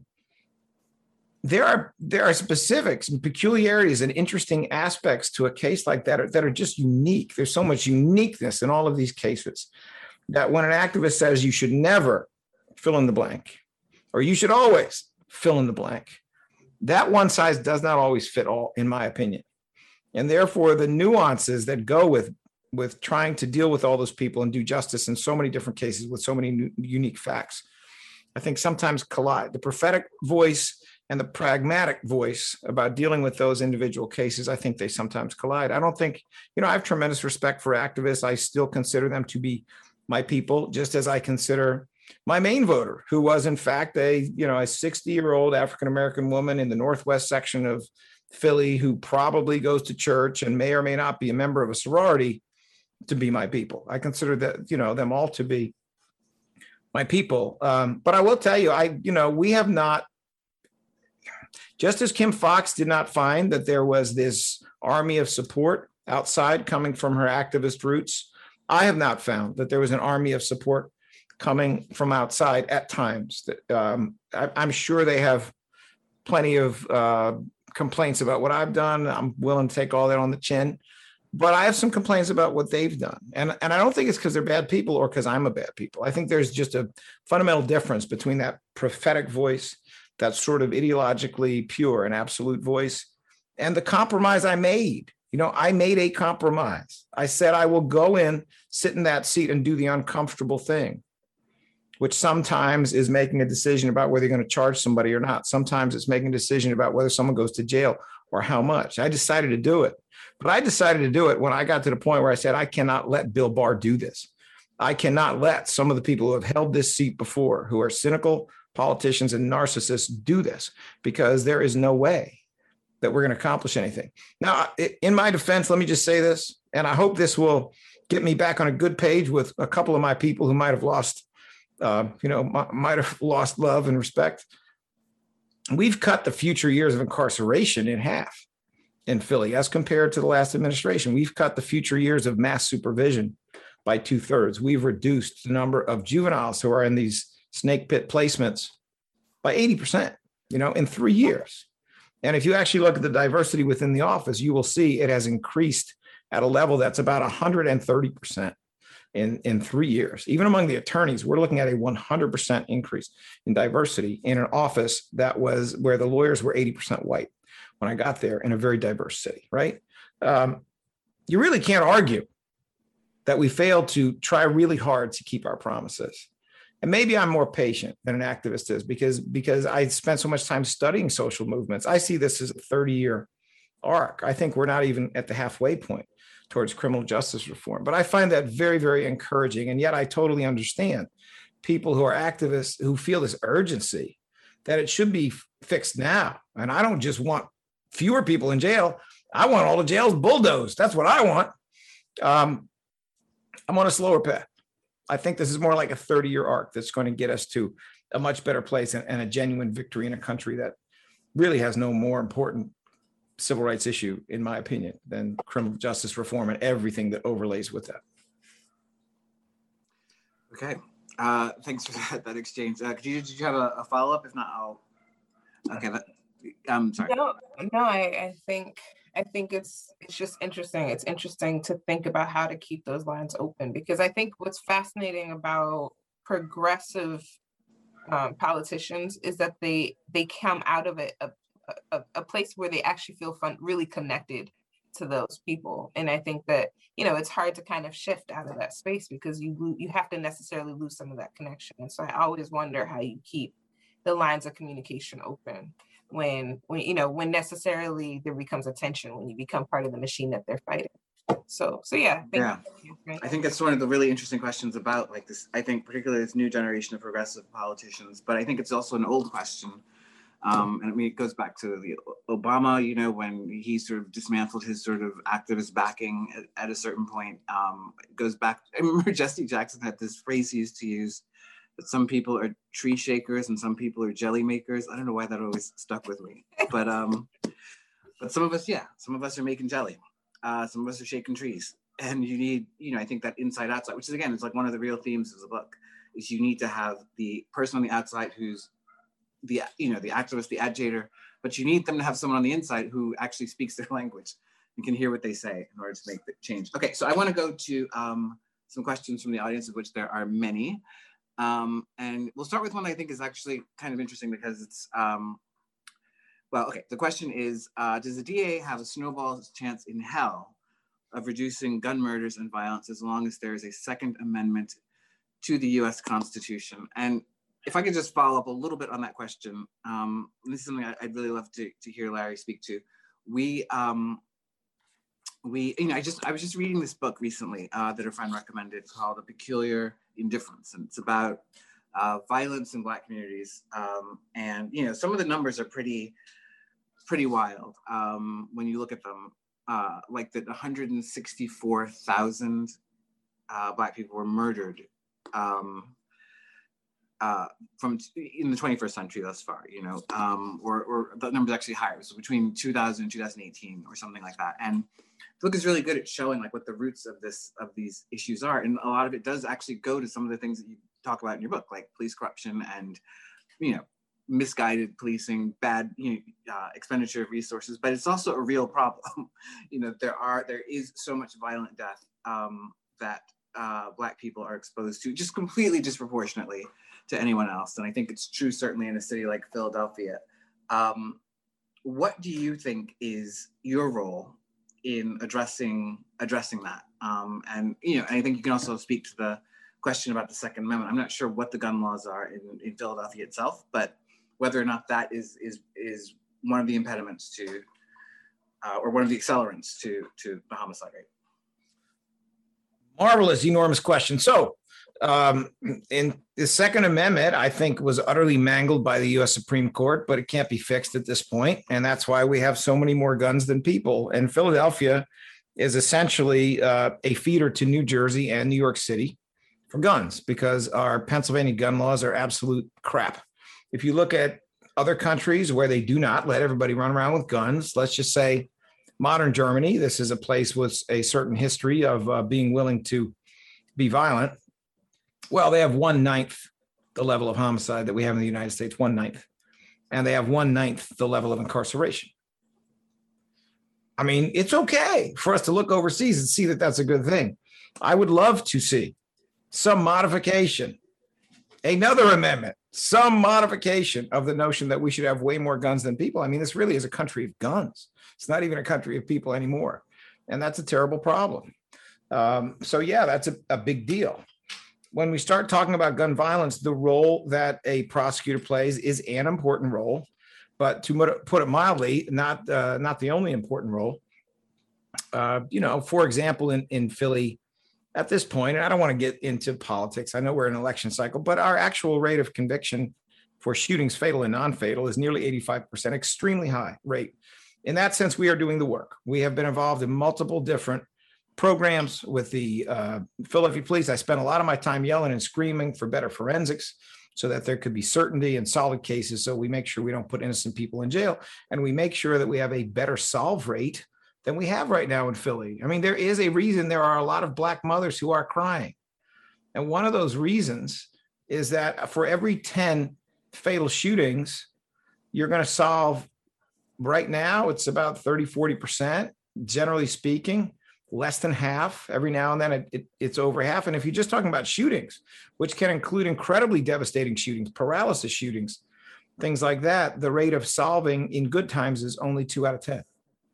there are there are specifics and peculiarities and interesting aspects to a case like that are, that are just unique. There's so much uniqueness in all of these cases that when an activist says you should never fill in the blank, or you should always fill in the blank, that one size does not always fit all, in my opinion. And therefore, the nuances that go with, with trying to deal with all those people and do justice in so many different cases with so many new, unique facts, I think sometimes collide. The prophetic voice and the pragmatic voice about dealing with those individual cases, I think they sometimes collide. I don't think, you know, I have tremendous respect for activists. I still consider them to be my people, just as I consider my main voter, who was in fact a, you know, a sixty-year-old African-American woman in the Northwest section of Philly who probably goes to church and may or may not be a member of a sorority, to be my people. I consider that, you know, them all to be my people. Um, but I will tell you, I, you know, we have not, just as Kim Foxx did not find that there was this army of support outside coming from her activist roots, I have not found that there was an army of support coming from outside at times. Um, I, I'm sure they have plenty of uh, complaints about what I've done. I'm willing to take all that on the chin, but I have some complaints about what they've done. And, and I don't think it's because they're bad people or because I'm a bad people. I think there's just a fundamental difference between that prophetic voice, that sort of ideologically pure and absolute voice, and the compromise I made. You know, I made a compromise. I said, I will go in, sit in that seat and do the uncomfortable thing, which sometimes is making a decision about whether you're going to charge somebody or not. Sometimes it's making a decision about whether someone goes to jail or how much. I decided to do it. But I decided to do it when I got to the point where I said, I cannot let Bill Barr do this. I cannot let some of the people who have held this seat before, who are cynical politicians and narcissists, do this, because there is no way that we're going to accomplish anything. Now, in my defense, let me just say this, and I hope this will get me back on a good page with a couple of my people who might have lost, uh, you know, might have lost love and respect. We've cut the future years of incarceration in half in Philly as compared to the last administration. We've cut the future years of mass supervision by two thirds. We've reduced the number of juveniles who are in these snake pit placements by eighty percent, you know, in three years. And if you actually look at the diversity within the office, you will see it has increased at a level that's about one hundred thirty percent in, in three years. Even among the attorneys, we're looking at a one hundred percent increase in diversity in an office that was where the lawyers were eighty percent white when I got there, in a very diverse city, right? Um, you really can't argue that we failed to try really hard to keep our promises. And maybe I'm more patient than an activist is because, because I spent so much time studying social movements. I see this as a thirty-year arc. I think we're not even at the halfway point towards criminal justice reform. But I find that very, very encouraging. And yet I totally understand people who are activists who feel this urgency that it should be fixed now. And I don't just want fewer people in jail. I want all the jails bulldozed. That's what I want. Um, I'm on a slower path. I think this is more like a thirty-year arc that's going to get us to a much better place and, and a genuine victory in a country that really has no more important civil rights issue, in my opinion, than criminal justice reform and everything that overlays with that. Okay, uh, thanks for that, that exchange. Uh, did, you, did you have a, a follow-up? If not, I'll. Okay, that, I'm sorry. No, no, I, I think I think it's it's just interesting. It's interesting to think about how to keep those lines open, because I think what's fascinating about progressive um, politicians is that they they come out of it a, a, a place where they actually feel fun, really connected to those people. And I think that, you know, it's hard to kind of shift out of that space because you you have to necessarily lose some of that connection. And so I always wonder how you keep the lines of communication open when, when you know, when necessarily there becomes a tension when you become part of the machine that they're fighting. So, so yeah. I think, yeah. Right? I think that's one of the really interesting questions about like this, I think particularly this new generation of progressive politicians, but I think it's also an old question. Um, and I mean, it goes back to the Obama, you know, when he sort of dismantled his sort of activist backing at, at a certain point. Um, it goes back, I remember Jesse Jackson had this phrase he used to use, that some people are tree shakers and some people are jelly makers. I don't know why that always stuck with me, but um, but some of us, yeah, some of us are making jelly. Uh, some of us are shaking trees, and you need, you know, I think that inside outside, which is again, it's like one of the real themes of the book, is you need to have the person on the outside who's the, you know, the activist, the agitator, but you need them to have someone on the inside who actually speaks their language and can hear what they say in order to make the change. Okay, so I want to go to um, some questions from the audience, of which there are many. Um, and we'll start with one that I think is actually kind of interesting because it's, um, well, okay, the question is, uh, does the D A have a snowball's chance in hell of reducing gun murders and violence as long as there is a Second Amendment to the U S Constitution? And if I could just follow up a little bit on that question, um, this is something I'd really love to, to hear Larry speak to. We, um, we, you know, I just, I was just reading this book recently uh, that a friend recommended called A Peculiar Indifference. And it's about uh, violence in Black communities. Um, and, you know, some of the numbers are pretty, pretty wild um, when you look at them. Uh, like that one hundred sixty-four thousand uh, Black people were murdered um, uh, from in the twenty-first century thus far, you know, um, or, or the number's actually higher. So between two thousand and two thousand eighteen or something like that. And the book is really good at showing like what the roots of this, of these issues are. And a lot of it does actually go to some of the things that you talk about in your book, like police corruption and, you know, misguided policing, bad, you know, uh, expenditure of resources, but it's also a real problem. You know, there are, there is so much violent death um, that uh, Black people are exposed to just completely disproportionately to anyone else. And I think it's true certainly in a city like Philadelphia. Um, what do you think is your role in addressing addressing that? Um, and, you know, I think you can also speak to the question about the Second Amendment. I'm not sure what the gun laws are in, in Philadelphia itself, but whether or not that is is is one of the impediments to uh, or one of the accelerants to, to the homicide rate? Marvelous, enormous question. So um, in the Second Amendment, I think, was utterly mangled by the U S Supreme Court, but it can't be fixed at this point. And that's why we have so many more guns than people. And Philadelphia is essentially uh, a feeder to New Jersey and New York City for guns, because our Pennsylvania gun laws are absolute crap. If you look at other countries where they do not let everybody run around with guns, let's just say modern Germany, this is a place with a certain history of uh, being willing to be violent. Well, they have one ninth the level of homicide that we have in the United States, one ninth. And they have one ninth the level of incarceration. I mean, it's okay for us to look overseas and see that that's a good thing. I would love to see some modification, another amendment, some modification of the notion that we should have way more guns than people. I mean, this really is a country of guns. It's not even a country of people anymore. And that's a terrible problem. Um, so yeah, that's a, a big deal. When we start talking about gun violence, the role that a prosecutor plays is an important role, but to put it mildly, not uh, not the only important role. Uh, you know, for example, in, in Philly, at this point, and I don't want to get into politics, I know we're in an election cycle, but our actual rate of conviction for shootings, fatal and non-fatal, is nearly eighty-five percent, extremely high rate. In that sense, we are doing the work. We have been involved in multiple different programs with the uh, Philadelphia Police. I spent a lot of my time yelling and screaming for better forensics so that there could be certainty and solid cases. So we make sure we don't put innocent people in jail, and we make sure that we have a better solve rate than we have right now in Philly. I mean, there is a reason there are a lot of Black mothers who are crying. And one of those reasons is that for every ten fatal shootings, you're going to solve, right now, it's about thirty, forty percent, generally speaking, less than half. Every now and then it, it, it's over half. And if you're just talking about shootings, which can include incredibly devastating shootings, paralysis shootings, things like that, the rate of solving in good times is only two out of ten.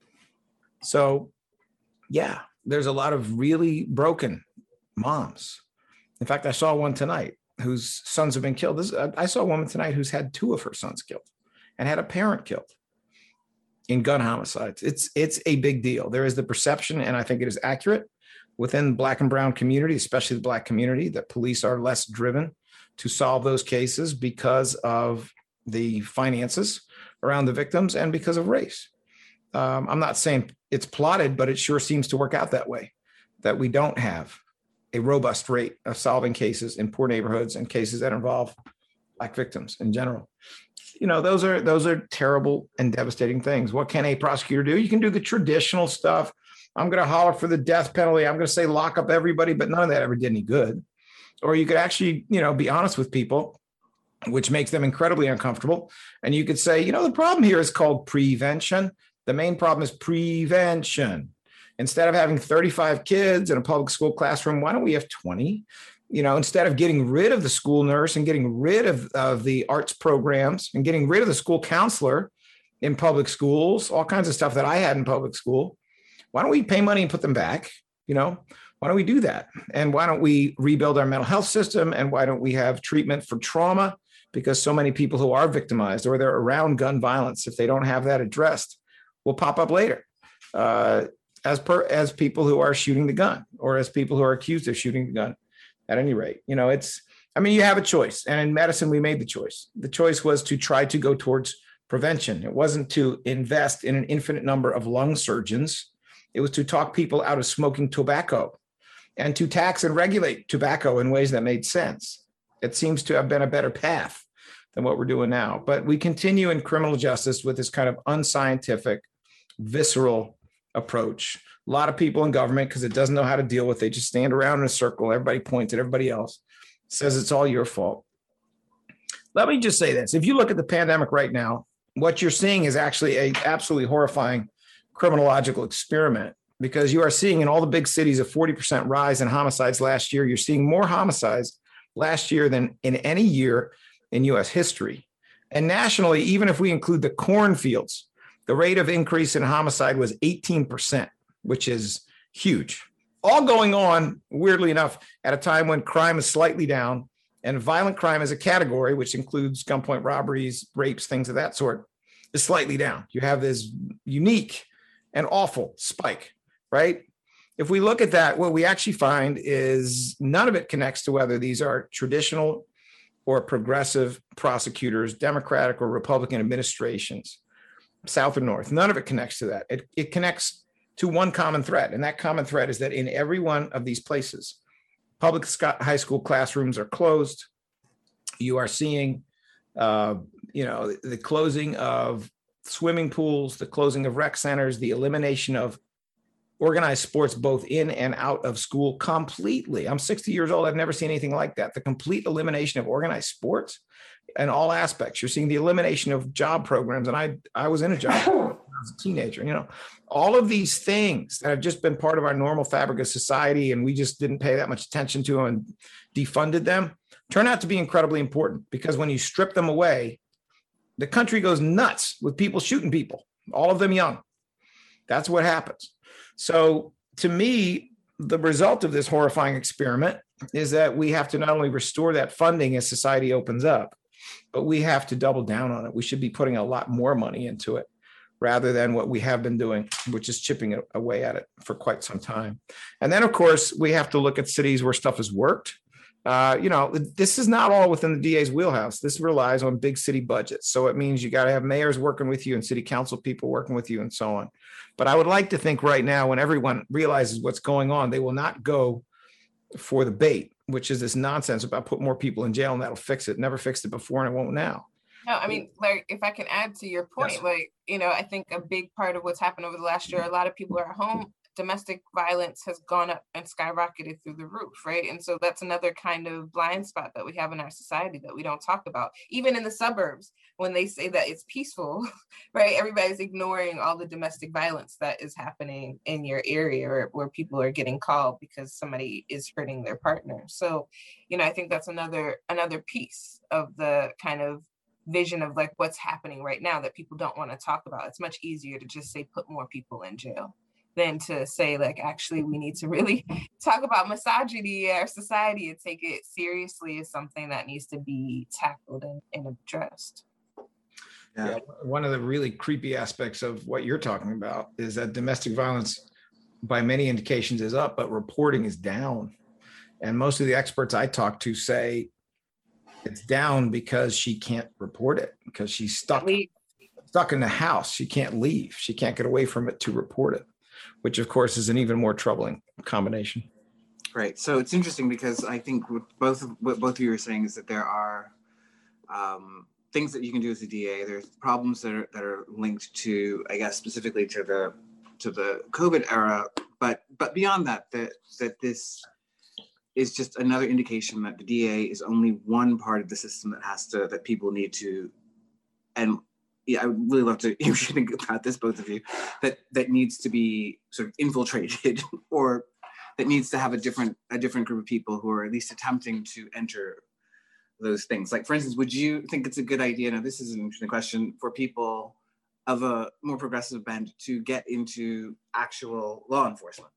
So, yeah, there's a lot of really broken moms. In fact, I saw one tonight whose sons have been killed. This, I saw a woman tonight who's had two of her sons killed and had a parent killed in gun homicides. It's it's a big deal. There is the perception, and I think it is accurate, within the Black and brown community, especially the Black community, that police are less driven to solve those cases because of the finances around the victims and because of race. Um, I'm not saying it's plotted, but it sure seems to work out that way, that we don't have a robust rate of solving cases in poor neighborhoods and cases that involve Black victims in general. You know, those are those are terrible and devastating things. What can a prosecutor do? You can do the traditional stuff. I'm going to holler for the death penalty. I'm going to say lock up everybody, but none of that ever did any good. Or you could actually, you know, be honest with people, which makes them incredibly uncomfortable. And you could say, you know, the problem here is called prevention. The main problem is prevention. Instead of having thirty-five kids in a public school classroom, why don't we have twenty? You know, instead of getting rid of the school nurse and getting rid of, of the arts programs and getting rid of the school counselor in public schools, all kinds of stuff that I had in public school, why don't we pay money and put them back? You know, why don't we do that? And why don't we rebuild our mental health system? And why don't we have treatment for trauma? Because so many people who are victimized or they're around gun violence, if they don't have that addressed, will pop up later uh, as per as people who are shooting the gun or as people who are accused of shooting the gun. At any rate, you know, it's, I mean, you have a choice. And in medicine, we made the choice. The choice was to try to go towards prevention. It wasn't to invest in an infinite number of lung surgeons. It was to talk people out of smoking tobacco and to tax and regulate tobacco in ways that made sense. It seems to have been a better path than what we're doing now. But we continue in criminal justice with this kind of unscientific, visceral approach. A lot of people in government, because it doesn't know how to deal with it, they just stand around in a circle. Everybody points at everybody else, says it's all your fault. Let me just say this. If you look at the pandemic right now, what you're seeing is actually an absolutely horrifying criminological experiment, because you are seeing in all the big cities a forty percent rise in homicides last year. You're seeing more homicides last year than in any year in U S history. And nationally, even if we include the cornfields, the rate of increase in homicide was eighteen percent, which is huge. All going on, weirdly enough, at a time when crime is slightly down and violent crime as a category, which includes gunpoint robberies, rapes, things of that sort, is slightly down. You have this unique and awful spike, right? If we look at that, what we actually find is none of it connects to whether these are traditional or progressive prosecutors, Democratic or Republican administrations, South or North. None of it connects to that. It, it connects to one common thread. And that common thread is that in every one of these places, public high school classrooms are closed. You are seeing, uh, you know, the closing of swimming pools, the closing of rec centers, the elimination of organized sports both in and out of school completely. I'm sixty years old. I've never seen anything like that. The complete elimination of organized sports in all aspects. You're seeing the elimination of job programs. And I, I was in a job when I was a teenager, you know, all of these things that have just been part of our normal fabric of society, and we just didn't pay that much attention to them and defunded them, turn out to be incredibly important, because when you strip them away, the country goes nuts with people shooting people, all of them young. That's what happens. So to me, the result of this horrifying experiment is that we have to not only restore that funding as society opens up, but we have to double down on it. We should be putting a lot more money into it rather than what we have been doing, which is chipping away at it for quite some time. And then, of course, we have to look at cities where stuff has worked. Uh, you know, this is not all within the D A's wheelhouse. This relies on big city budgets. So it means you got to have mayors working with you and city council people working with you and so on. But I would like to think right now, when everyone realizes what's going on, they will not go for the bait, which is this nonsense about put more people in jail and that'll fix it. Never fixed it before and it won't now. No, I mean, like, if I can add to your point, Yes. like, you know, I think a big part of what's happened over the last year, a lot of people are at home. Domestic violence has gone up and skyrocketed through the roof, right? And so that's another kind of blind spot that we have in our society that we don't talk about. Even in the suburbs, when they say that it's peaceful, right? Everybody's ignoring all the domestic violence that is happening in your area, or where people are getting called because somebody is hurting their partner. So, you know, I think that's another another piece of the kind of vision of like what's happening right now that people don't want to talk about. It's much easier to just say put more people in jail than to say, like, actually, we need to really talk about misogyny in our society and take it seriously as something that needs to be tackled and, and addressed. Yeah. yeah. One of the really creepy aspects of what you're talking about is that domestic violence, by many indications, is up, but reporting is down. And most of the experts I talk to say it's down because she can't report it, because she's stuck, stuck in the house. She can't leave. She can't get away from it to report it, which of course is an even more troubling combination. Right. So it's interesting because I think what both of, what both of you are saying is that there are um, things that you can do as a D A. There's problems that are that are linked to, I guess, specifically to the to the COVID era. But but beyond that, that that this is just another indication that the D A is only one part of the system that has to that people need to. And yeah, I would really love to hear you think about this, both of you, that that needs to be sort of infiltrated, or that needs to have a different a different group of people who are at least attempting to enter those things. Like, for instance, would you think it's a good idea, now this is an interesting question, for people of a more progressive bent to get into actual law enforcement?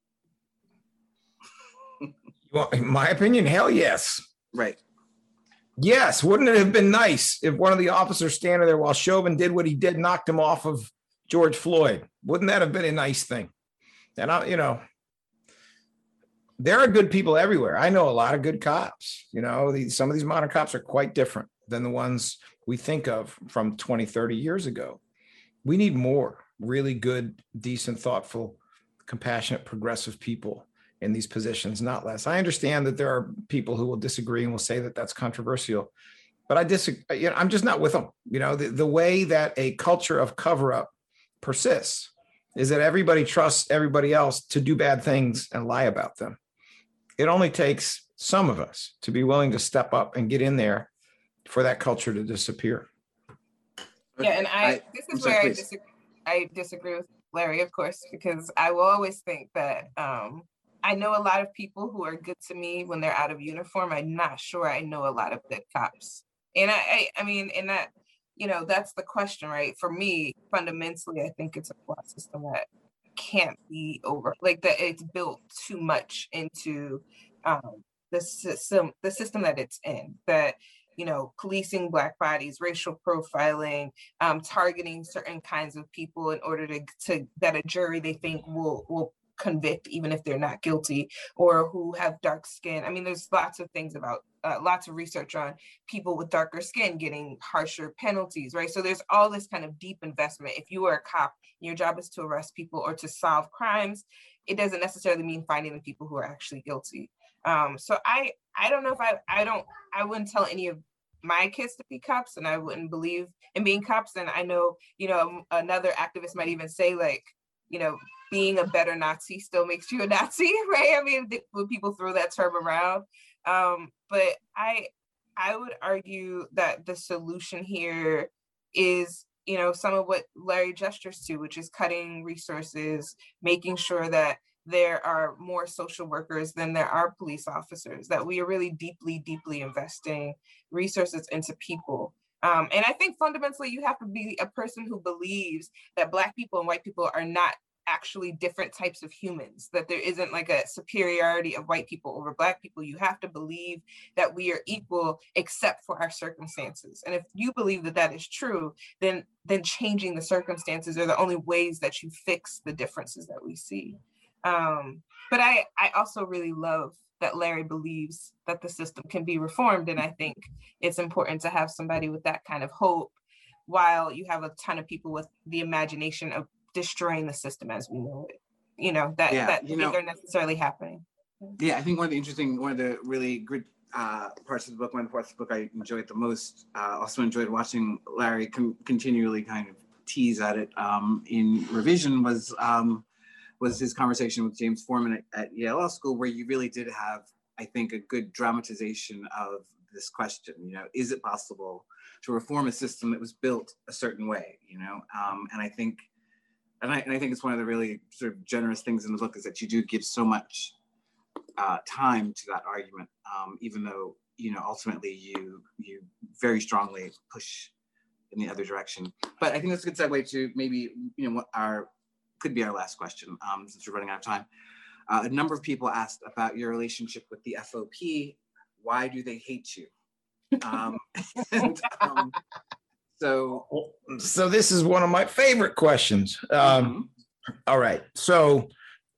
Well, in my opinion, hell yes. Right. Yes. Wouldn't it have been nice if one of the officers standing there while Chauvin did what he did, knocked him off of George Floyd? Wouldn't that have been a nice thing? And I, you know, there are good people everywhere. I know a lot of good cops. You know, these, some of these modern cops are quite different than the ones we think of from twenty, thirty years ago. We need more really good, decent, thoughtful, compassionate, progressive people in these positions, not less. I understand that there are people who will disagree and will say that that's controversial, but I disagree. You know, I'm just not with them. You know, the, the way that a culture of cover-up persists is that everybody trusts everybody else to do bad things and lie about them. It only takes some of us to be willing to step up and get in there for that culture to disappear. Yeah, and I, I this is where I disagree, I disagree with Larry, of course, because I will always think that um, I know a lot of people who are good to me when they're out of uniform. I'm not sure I know a lot of good cops. And I, I, I mean, and that, you know, that's the question, right? For me, fundamentally, I think it's a flawed system that can't be over, like that it's built too much into um, the system, the system that it's in, that you know, policing Black bodies, racial profiling, um, targeting certain kinds of people in order to, to that a jury they think will will convict even if they're not guilty, or who have dark skin. I mean, there's lots of things about, uh, lots of research on people with darker skin getting harsher penalties, right? So there's all this kind of deep investment. If you are a cop, your job is to arrest people or to solve crimes, it doesn't necessarily mean finding the people who are actually guilty. Um, so I, I don't know if I, I don't, I wouldn't tell any of my kids to be cops, and I wouldn't believe in being cops. And I know, you know, another activist might even say, like, you know, being a better Nazi still makes you a Nazi, right? I mean, when people throw that term around. Um, but I, I would argue that the solution here is, you know, some of what Larry gestures to, which is cutting resources, making sure that there are more social workers than there are police officers, that we are really deeply, deeply investing resources into people. Um, and I think fundamentally you have to be a person who believes that Black people and white people are not actually different types of humans, that there isn't like a superiority of white people over Black people. You have to believe that we are equal except for our circumstances. And if you believe that that is true, then then changing the circumstances are the only ways that you fix the differences that we see. Um, but I, I also really love that Larry believes that the system can be reformed. And I think it's important to have somebody with that kind of hope while you have a ton of people with the imagination of destroying the system as we know it, you know, that, yeah, that you know, are necessarily happening. Yeah, I think one of the interesting, one of the really good uh, parts of the book, one of the parts of the book I enjoyed the most, uh, also enjoyed watching Larry con- continually kind of tease at it um, in revision was um, was his conversation with James Forman at, at Yale Law School, where you really did have, I think, a good dramatization of this question. You know, is it possible to reform a system that was built a certain way? You know, um, and I think, and I, and I think it's one of the really sort of generous things in the book is that you do give so much uh, time to that argument, um, even though, you know, ultimately you you very strongly push in the other direction. But I think that's a good segue to maybe, you know, what our could be our last question, um, since we're running out of time. Uh, a number of people asked about your relationship with the F O P. Why do they hate you? Um, and, um, so, so this is one of my favorite questions. Um, mm-hmm. All right. So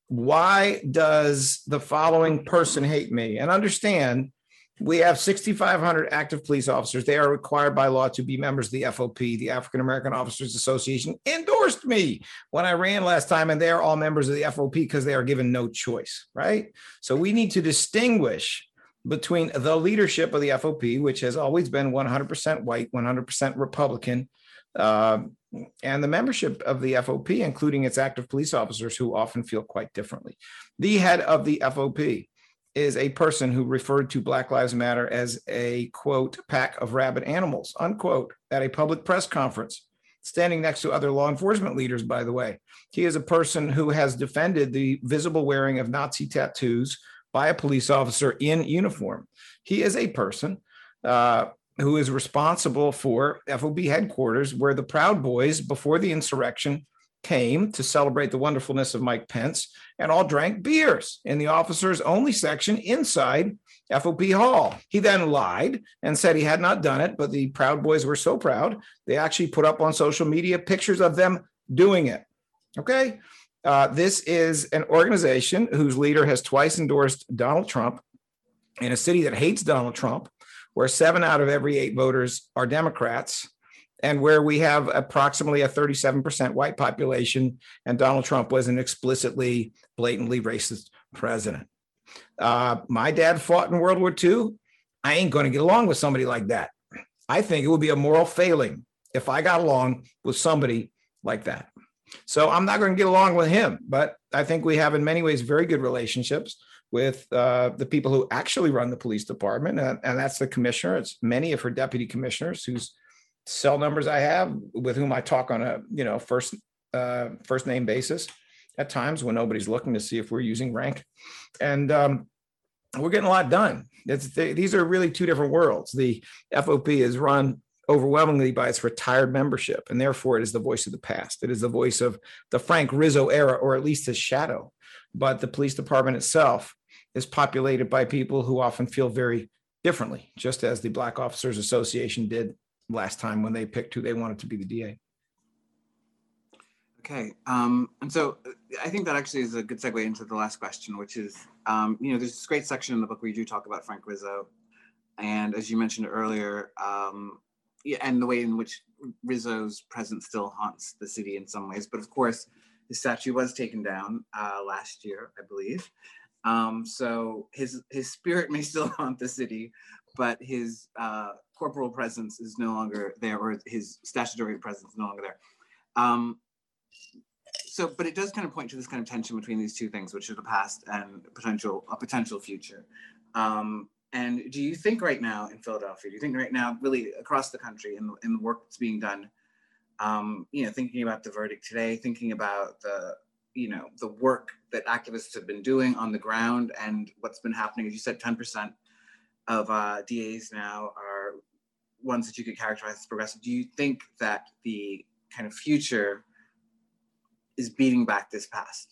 why does the following person hate me? And understand, we have sixty-five hundred active police officers. They are required by law to be members of the F O P. The African American Officers Association endorsed me when I ran last time, and they are all members of the F O P because they are given no choice, right? So we need to distinguish between the leadership of the F O P, which has always been one hundred percent white, one hundred percent Republican, uh, and the membership of the F O P, including its active police officers who often feel quite differently. The head of the F O P is a person who referred to Black Lives Matter as a, quote, pack of rabid animals, unquote, at a public press conference, standing next to other law enforcement leaders, by the way. He is a person who has defended the visible wearing of Nazi tattoos by a police officer in uniform. He is a person uh, who is responsible for F O P headquarters, where the Proud Boys, before the insurrection, came to celebrate the wonderfulness of Mike Pence and all drank beers in the officers only section inside F O P Hall. He then lied and said he had not done it, but the Proud Boys were so proud, they actually put up on social media pictures of them doing it. Okay. Uh, this is an organization whose leader has twice endorsed Donald Trump in a city that hates Donald Trump, where seven out of every eight voters are Democrats, and where we have approximately a thirty-seven percent white population, and Donald Trump was an explicitly, blatantly racist president. Uh, my dad fought in World War Two. I ain't going to get along with somebody like that. I think it would be a moral failing if I got along with somebody like that. So I'm not going to get along with him, but I think we have in many ways very good relationships with uh, the people who actually run the police department, and, and that's the commissioner. It's many of her deputy commissioners whose cell numbers I have, with whom I talk on a you know first uh, first name basis at times when nobody's looking to see if we're using rank, and um, we're getting a lot done. It's, they, these are really two different worlds. The F O P is run overwhelmingly by its retired membership, and therefore it is the voice of the past. It is the voice of the Frank Rizzo era, or at least his shadow. But the police department itself is populated by people who often feel very differently, just as the Black Officers Association did last time when they picked who they wanted to be the D A. Okay, um, and so I think that actually is a good segue into the last question, which is, um, you know, there's this great section in the book where you do talk about Frank Rizzo, and as you mentioned earlier, um, yeah, and the way in which Rizzo's presence still haunts the city in some ways. But of course, his statue was taken down uh, last year, I believe. Um, so his his spirit may still haunt the city, but his uh, corporal presence is no longer there, or his statutory presence is no longer there. Um, so, but it does kind of point to this kind of tension between these two things, which are the past and potential a potential future. Um, and do you think right now in Philadelphia, do you think right now, really across the country, in, in the work that's being done, um, you know, thinking about the verdict today, thinking about the, you know, the work that activists have been doing on the ground and what's been happening, as you said, ten percent of uh, D As now are ones that you could characterize as progressive. Do you think that the kind of future is beating back this past?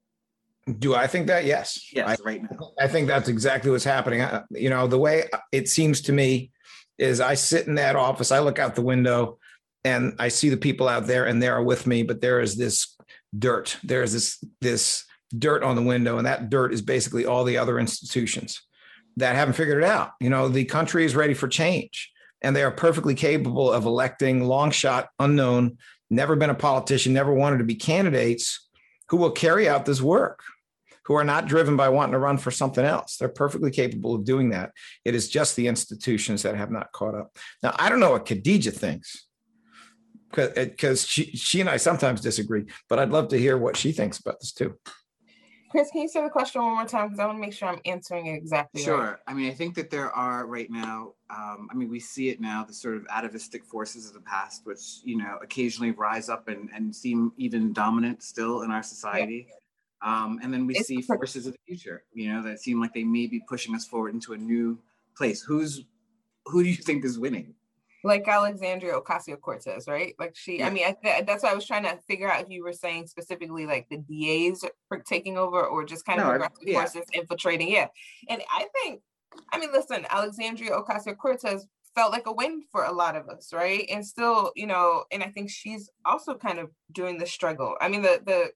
Do I think that? Yes. Yes, I, right now. I think that's exactly what's happening. I, you know, the way it seems to me is I sit in that office, I look out the window and I see the people out there and they are with me, but there is this dirt. There is this, this dirt on the window, and that dirt is basically all the other institutions that haven't figured it out. You know, the country is ready for change, and they are perfectly capable of electing long shot, unknown, never been a politician, never wanted to be candidates who will carry out this work, who are not driven by wanting to run for something else. They're perfectly capable of doing that. It is just the institutions that have not caught up. Now, I don't know what Khadija thinks, because she, she and I sometimes disagree, but I'd love to hear what she thinks about this too. Chris, can you say the question one more time? Because I want to make sure I'm answering it exactly Sure. right. I mean, I think that there are right now, um, I mean, we see it now, the sort of atavistic forces of the past, which, you know, occasionally rise up and, and seem even dominant still in our society. Yeah. Um, and then we it's see forces of the future, you know, that seem like they may be pushing us forward into a new place. Who's, who do you think is winning? Like Alexandria Ocasio-Cortez, right? Like she, yeah. I mean, I th- that's why I was trying to figure out if you were saying specifically like the D As are taking over or just kind of no, progressive yeah. forces infiltrating. Yeah. And I think, I mean, listen, Alexandria Ocasio-Cortez felt like a win for a lot of us, right? And still, you know, and I think she's also kind of doing the struggle. I mean, the the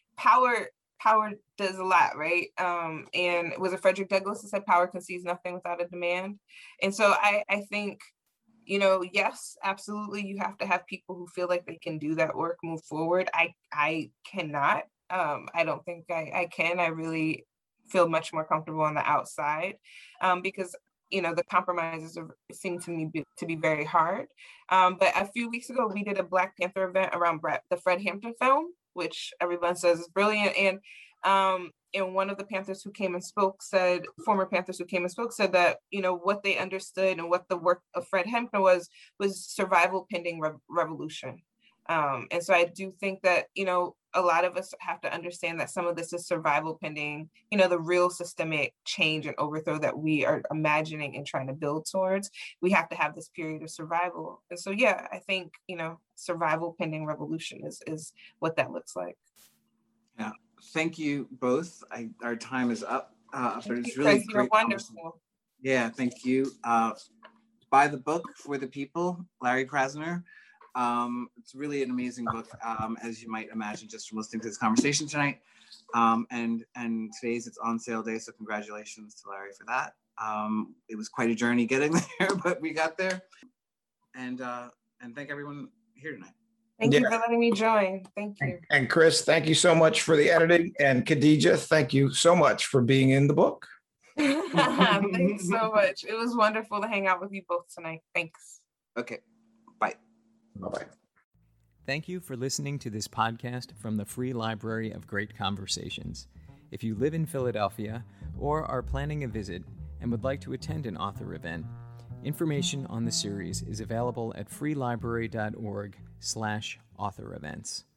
power power does a lot, right? Um, and was it Frederick Douglass who said power concedes nothing without a demand? And so I, I think, you know, yes, absolutely. You have to have people who feel like they can do that work, move forward. I I cannot. Um, I don't think I, I can. I really feel much more comfortable on the outside um, because, you know, the compromises are, seem to me be, to be very hard. Um, but a few weeks ago, we did a Black Panther event around Brett, the Fred Hampton film, which everyone says is brilliant. And um, and one of the Panthers who came and spoke said, former Panthers who came and spoke said that, you know, what they understood and what the work of Fred Hampton was, was survival pending re- revolution. Um, and so I do think that, you know, a lot of us have to understand that some of this is survival pending, you know, the real systemic change and overthrow that we are imagining and trying to build towards. We have to have this period of survival. And so, yeah, I think, you know, survival pending revolution is, is what that looks like. Yeah. Thank you both. I, our time is up, uh, but it's you, really Chris, great. You're wonderful. Yeah, thank you. Uh, buy the book For the People, Larry Krasner. Um, it's really an amazing book, um, as you might imagine, just from listening to this conversation tonight. Um, and and today's its on sale day, so congratulations to Larry for that. Um, it was quite a journey getting there, but we got there. And uh, and thank everyone here tonight. Thank yeah. you for letting me join. Thank you. And, and Chris, thank you so much for the editing. And Khadija, thank you so much for being in the book. Thanks so much. It was wonderful to hang out with you both tonight. Thanks. Okay. Bye. Bye-bye. Thank you for listening to this podcast from the Free Library of Great Conversations. If you live in Philadelphia or are planning a visit and would like to attend an author event, information on the series is available at freelibrary dot org slash author events.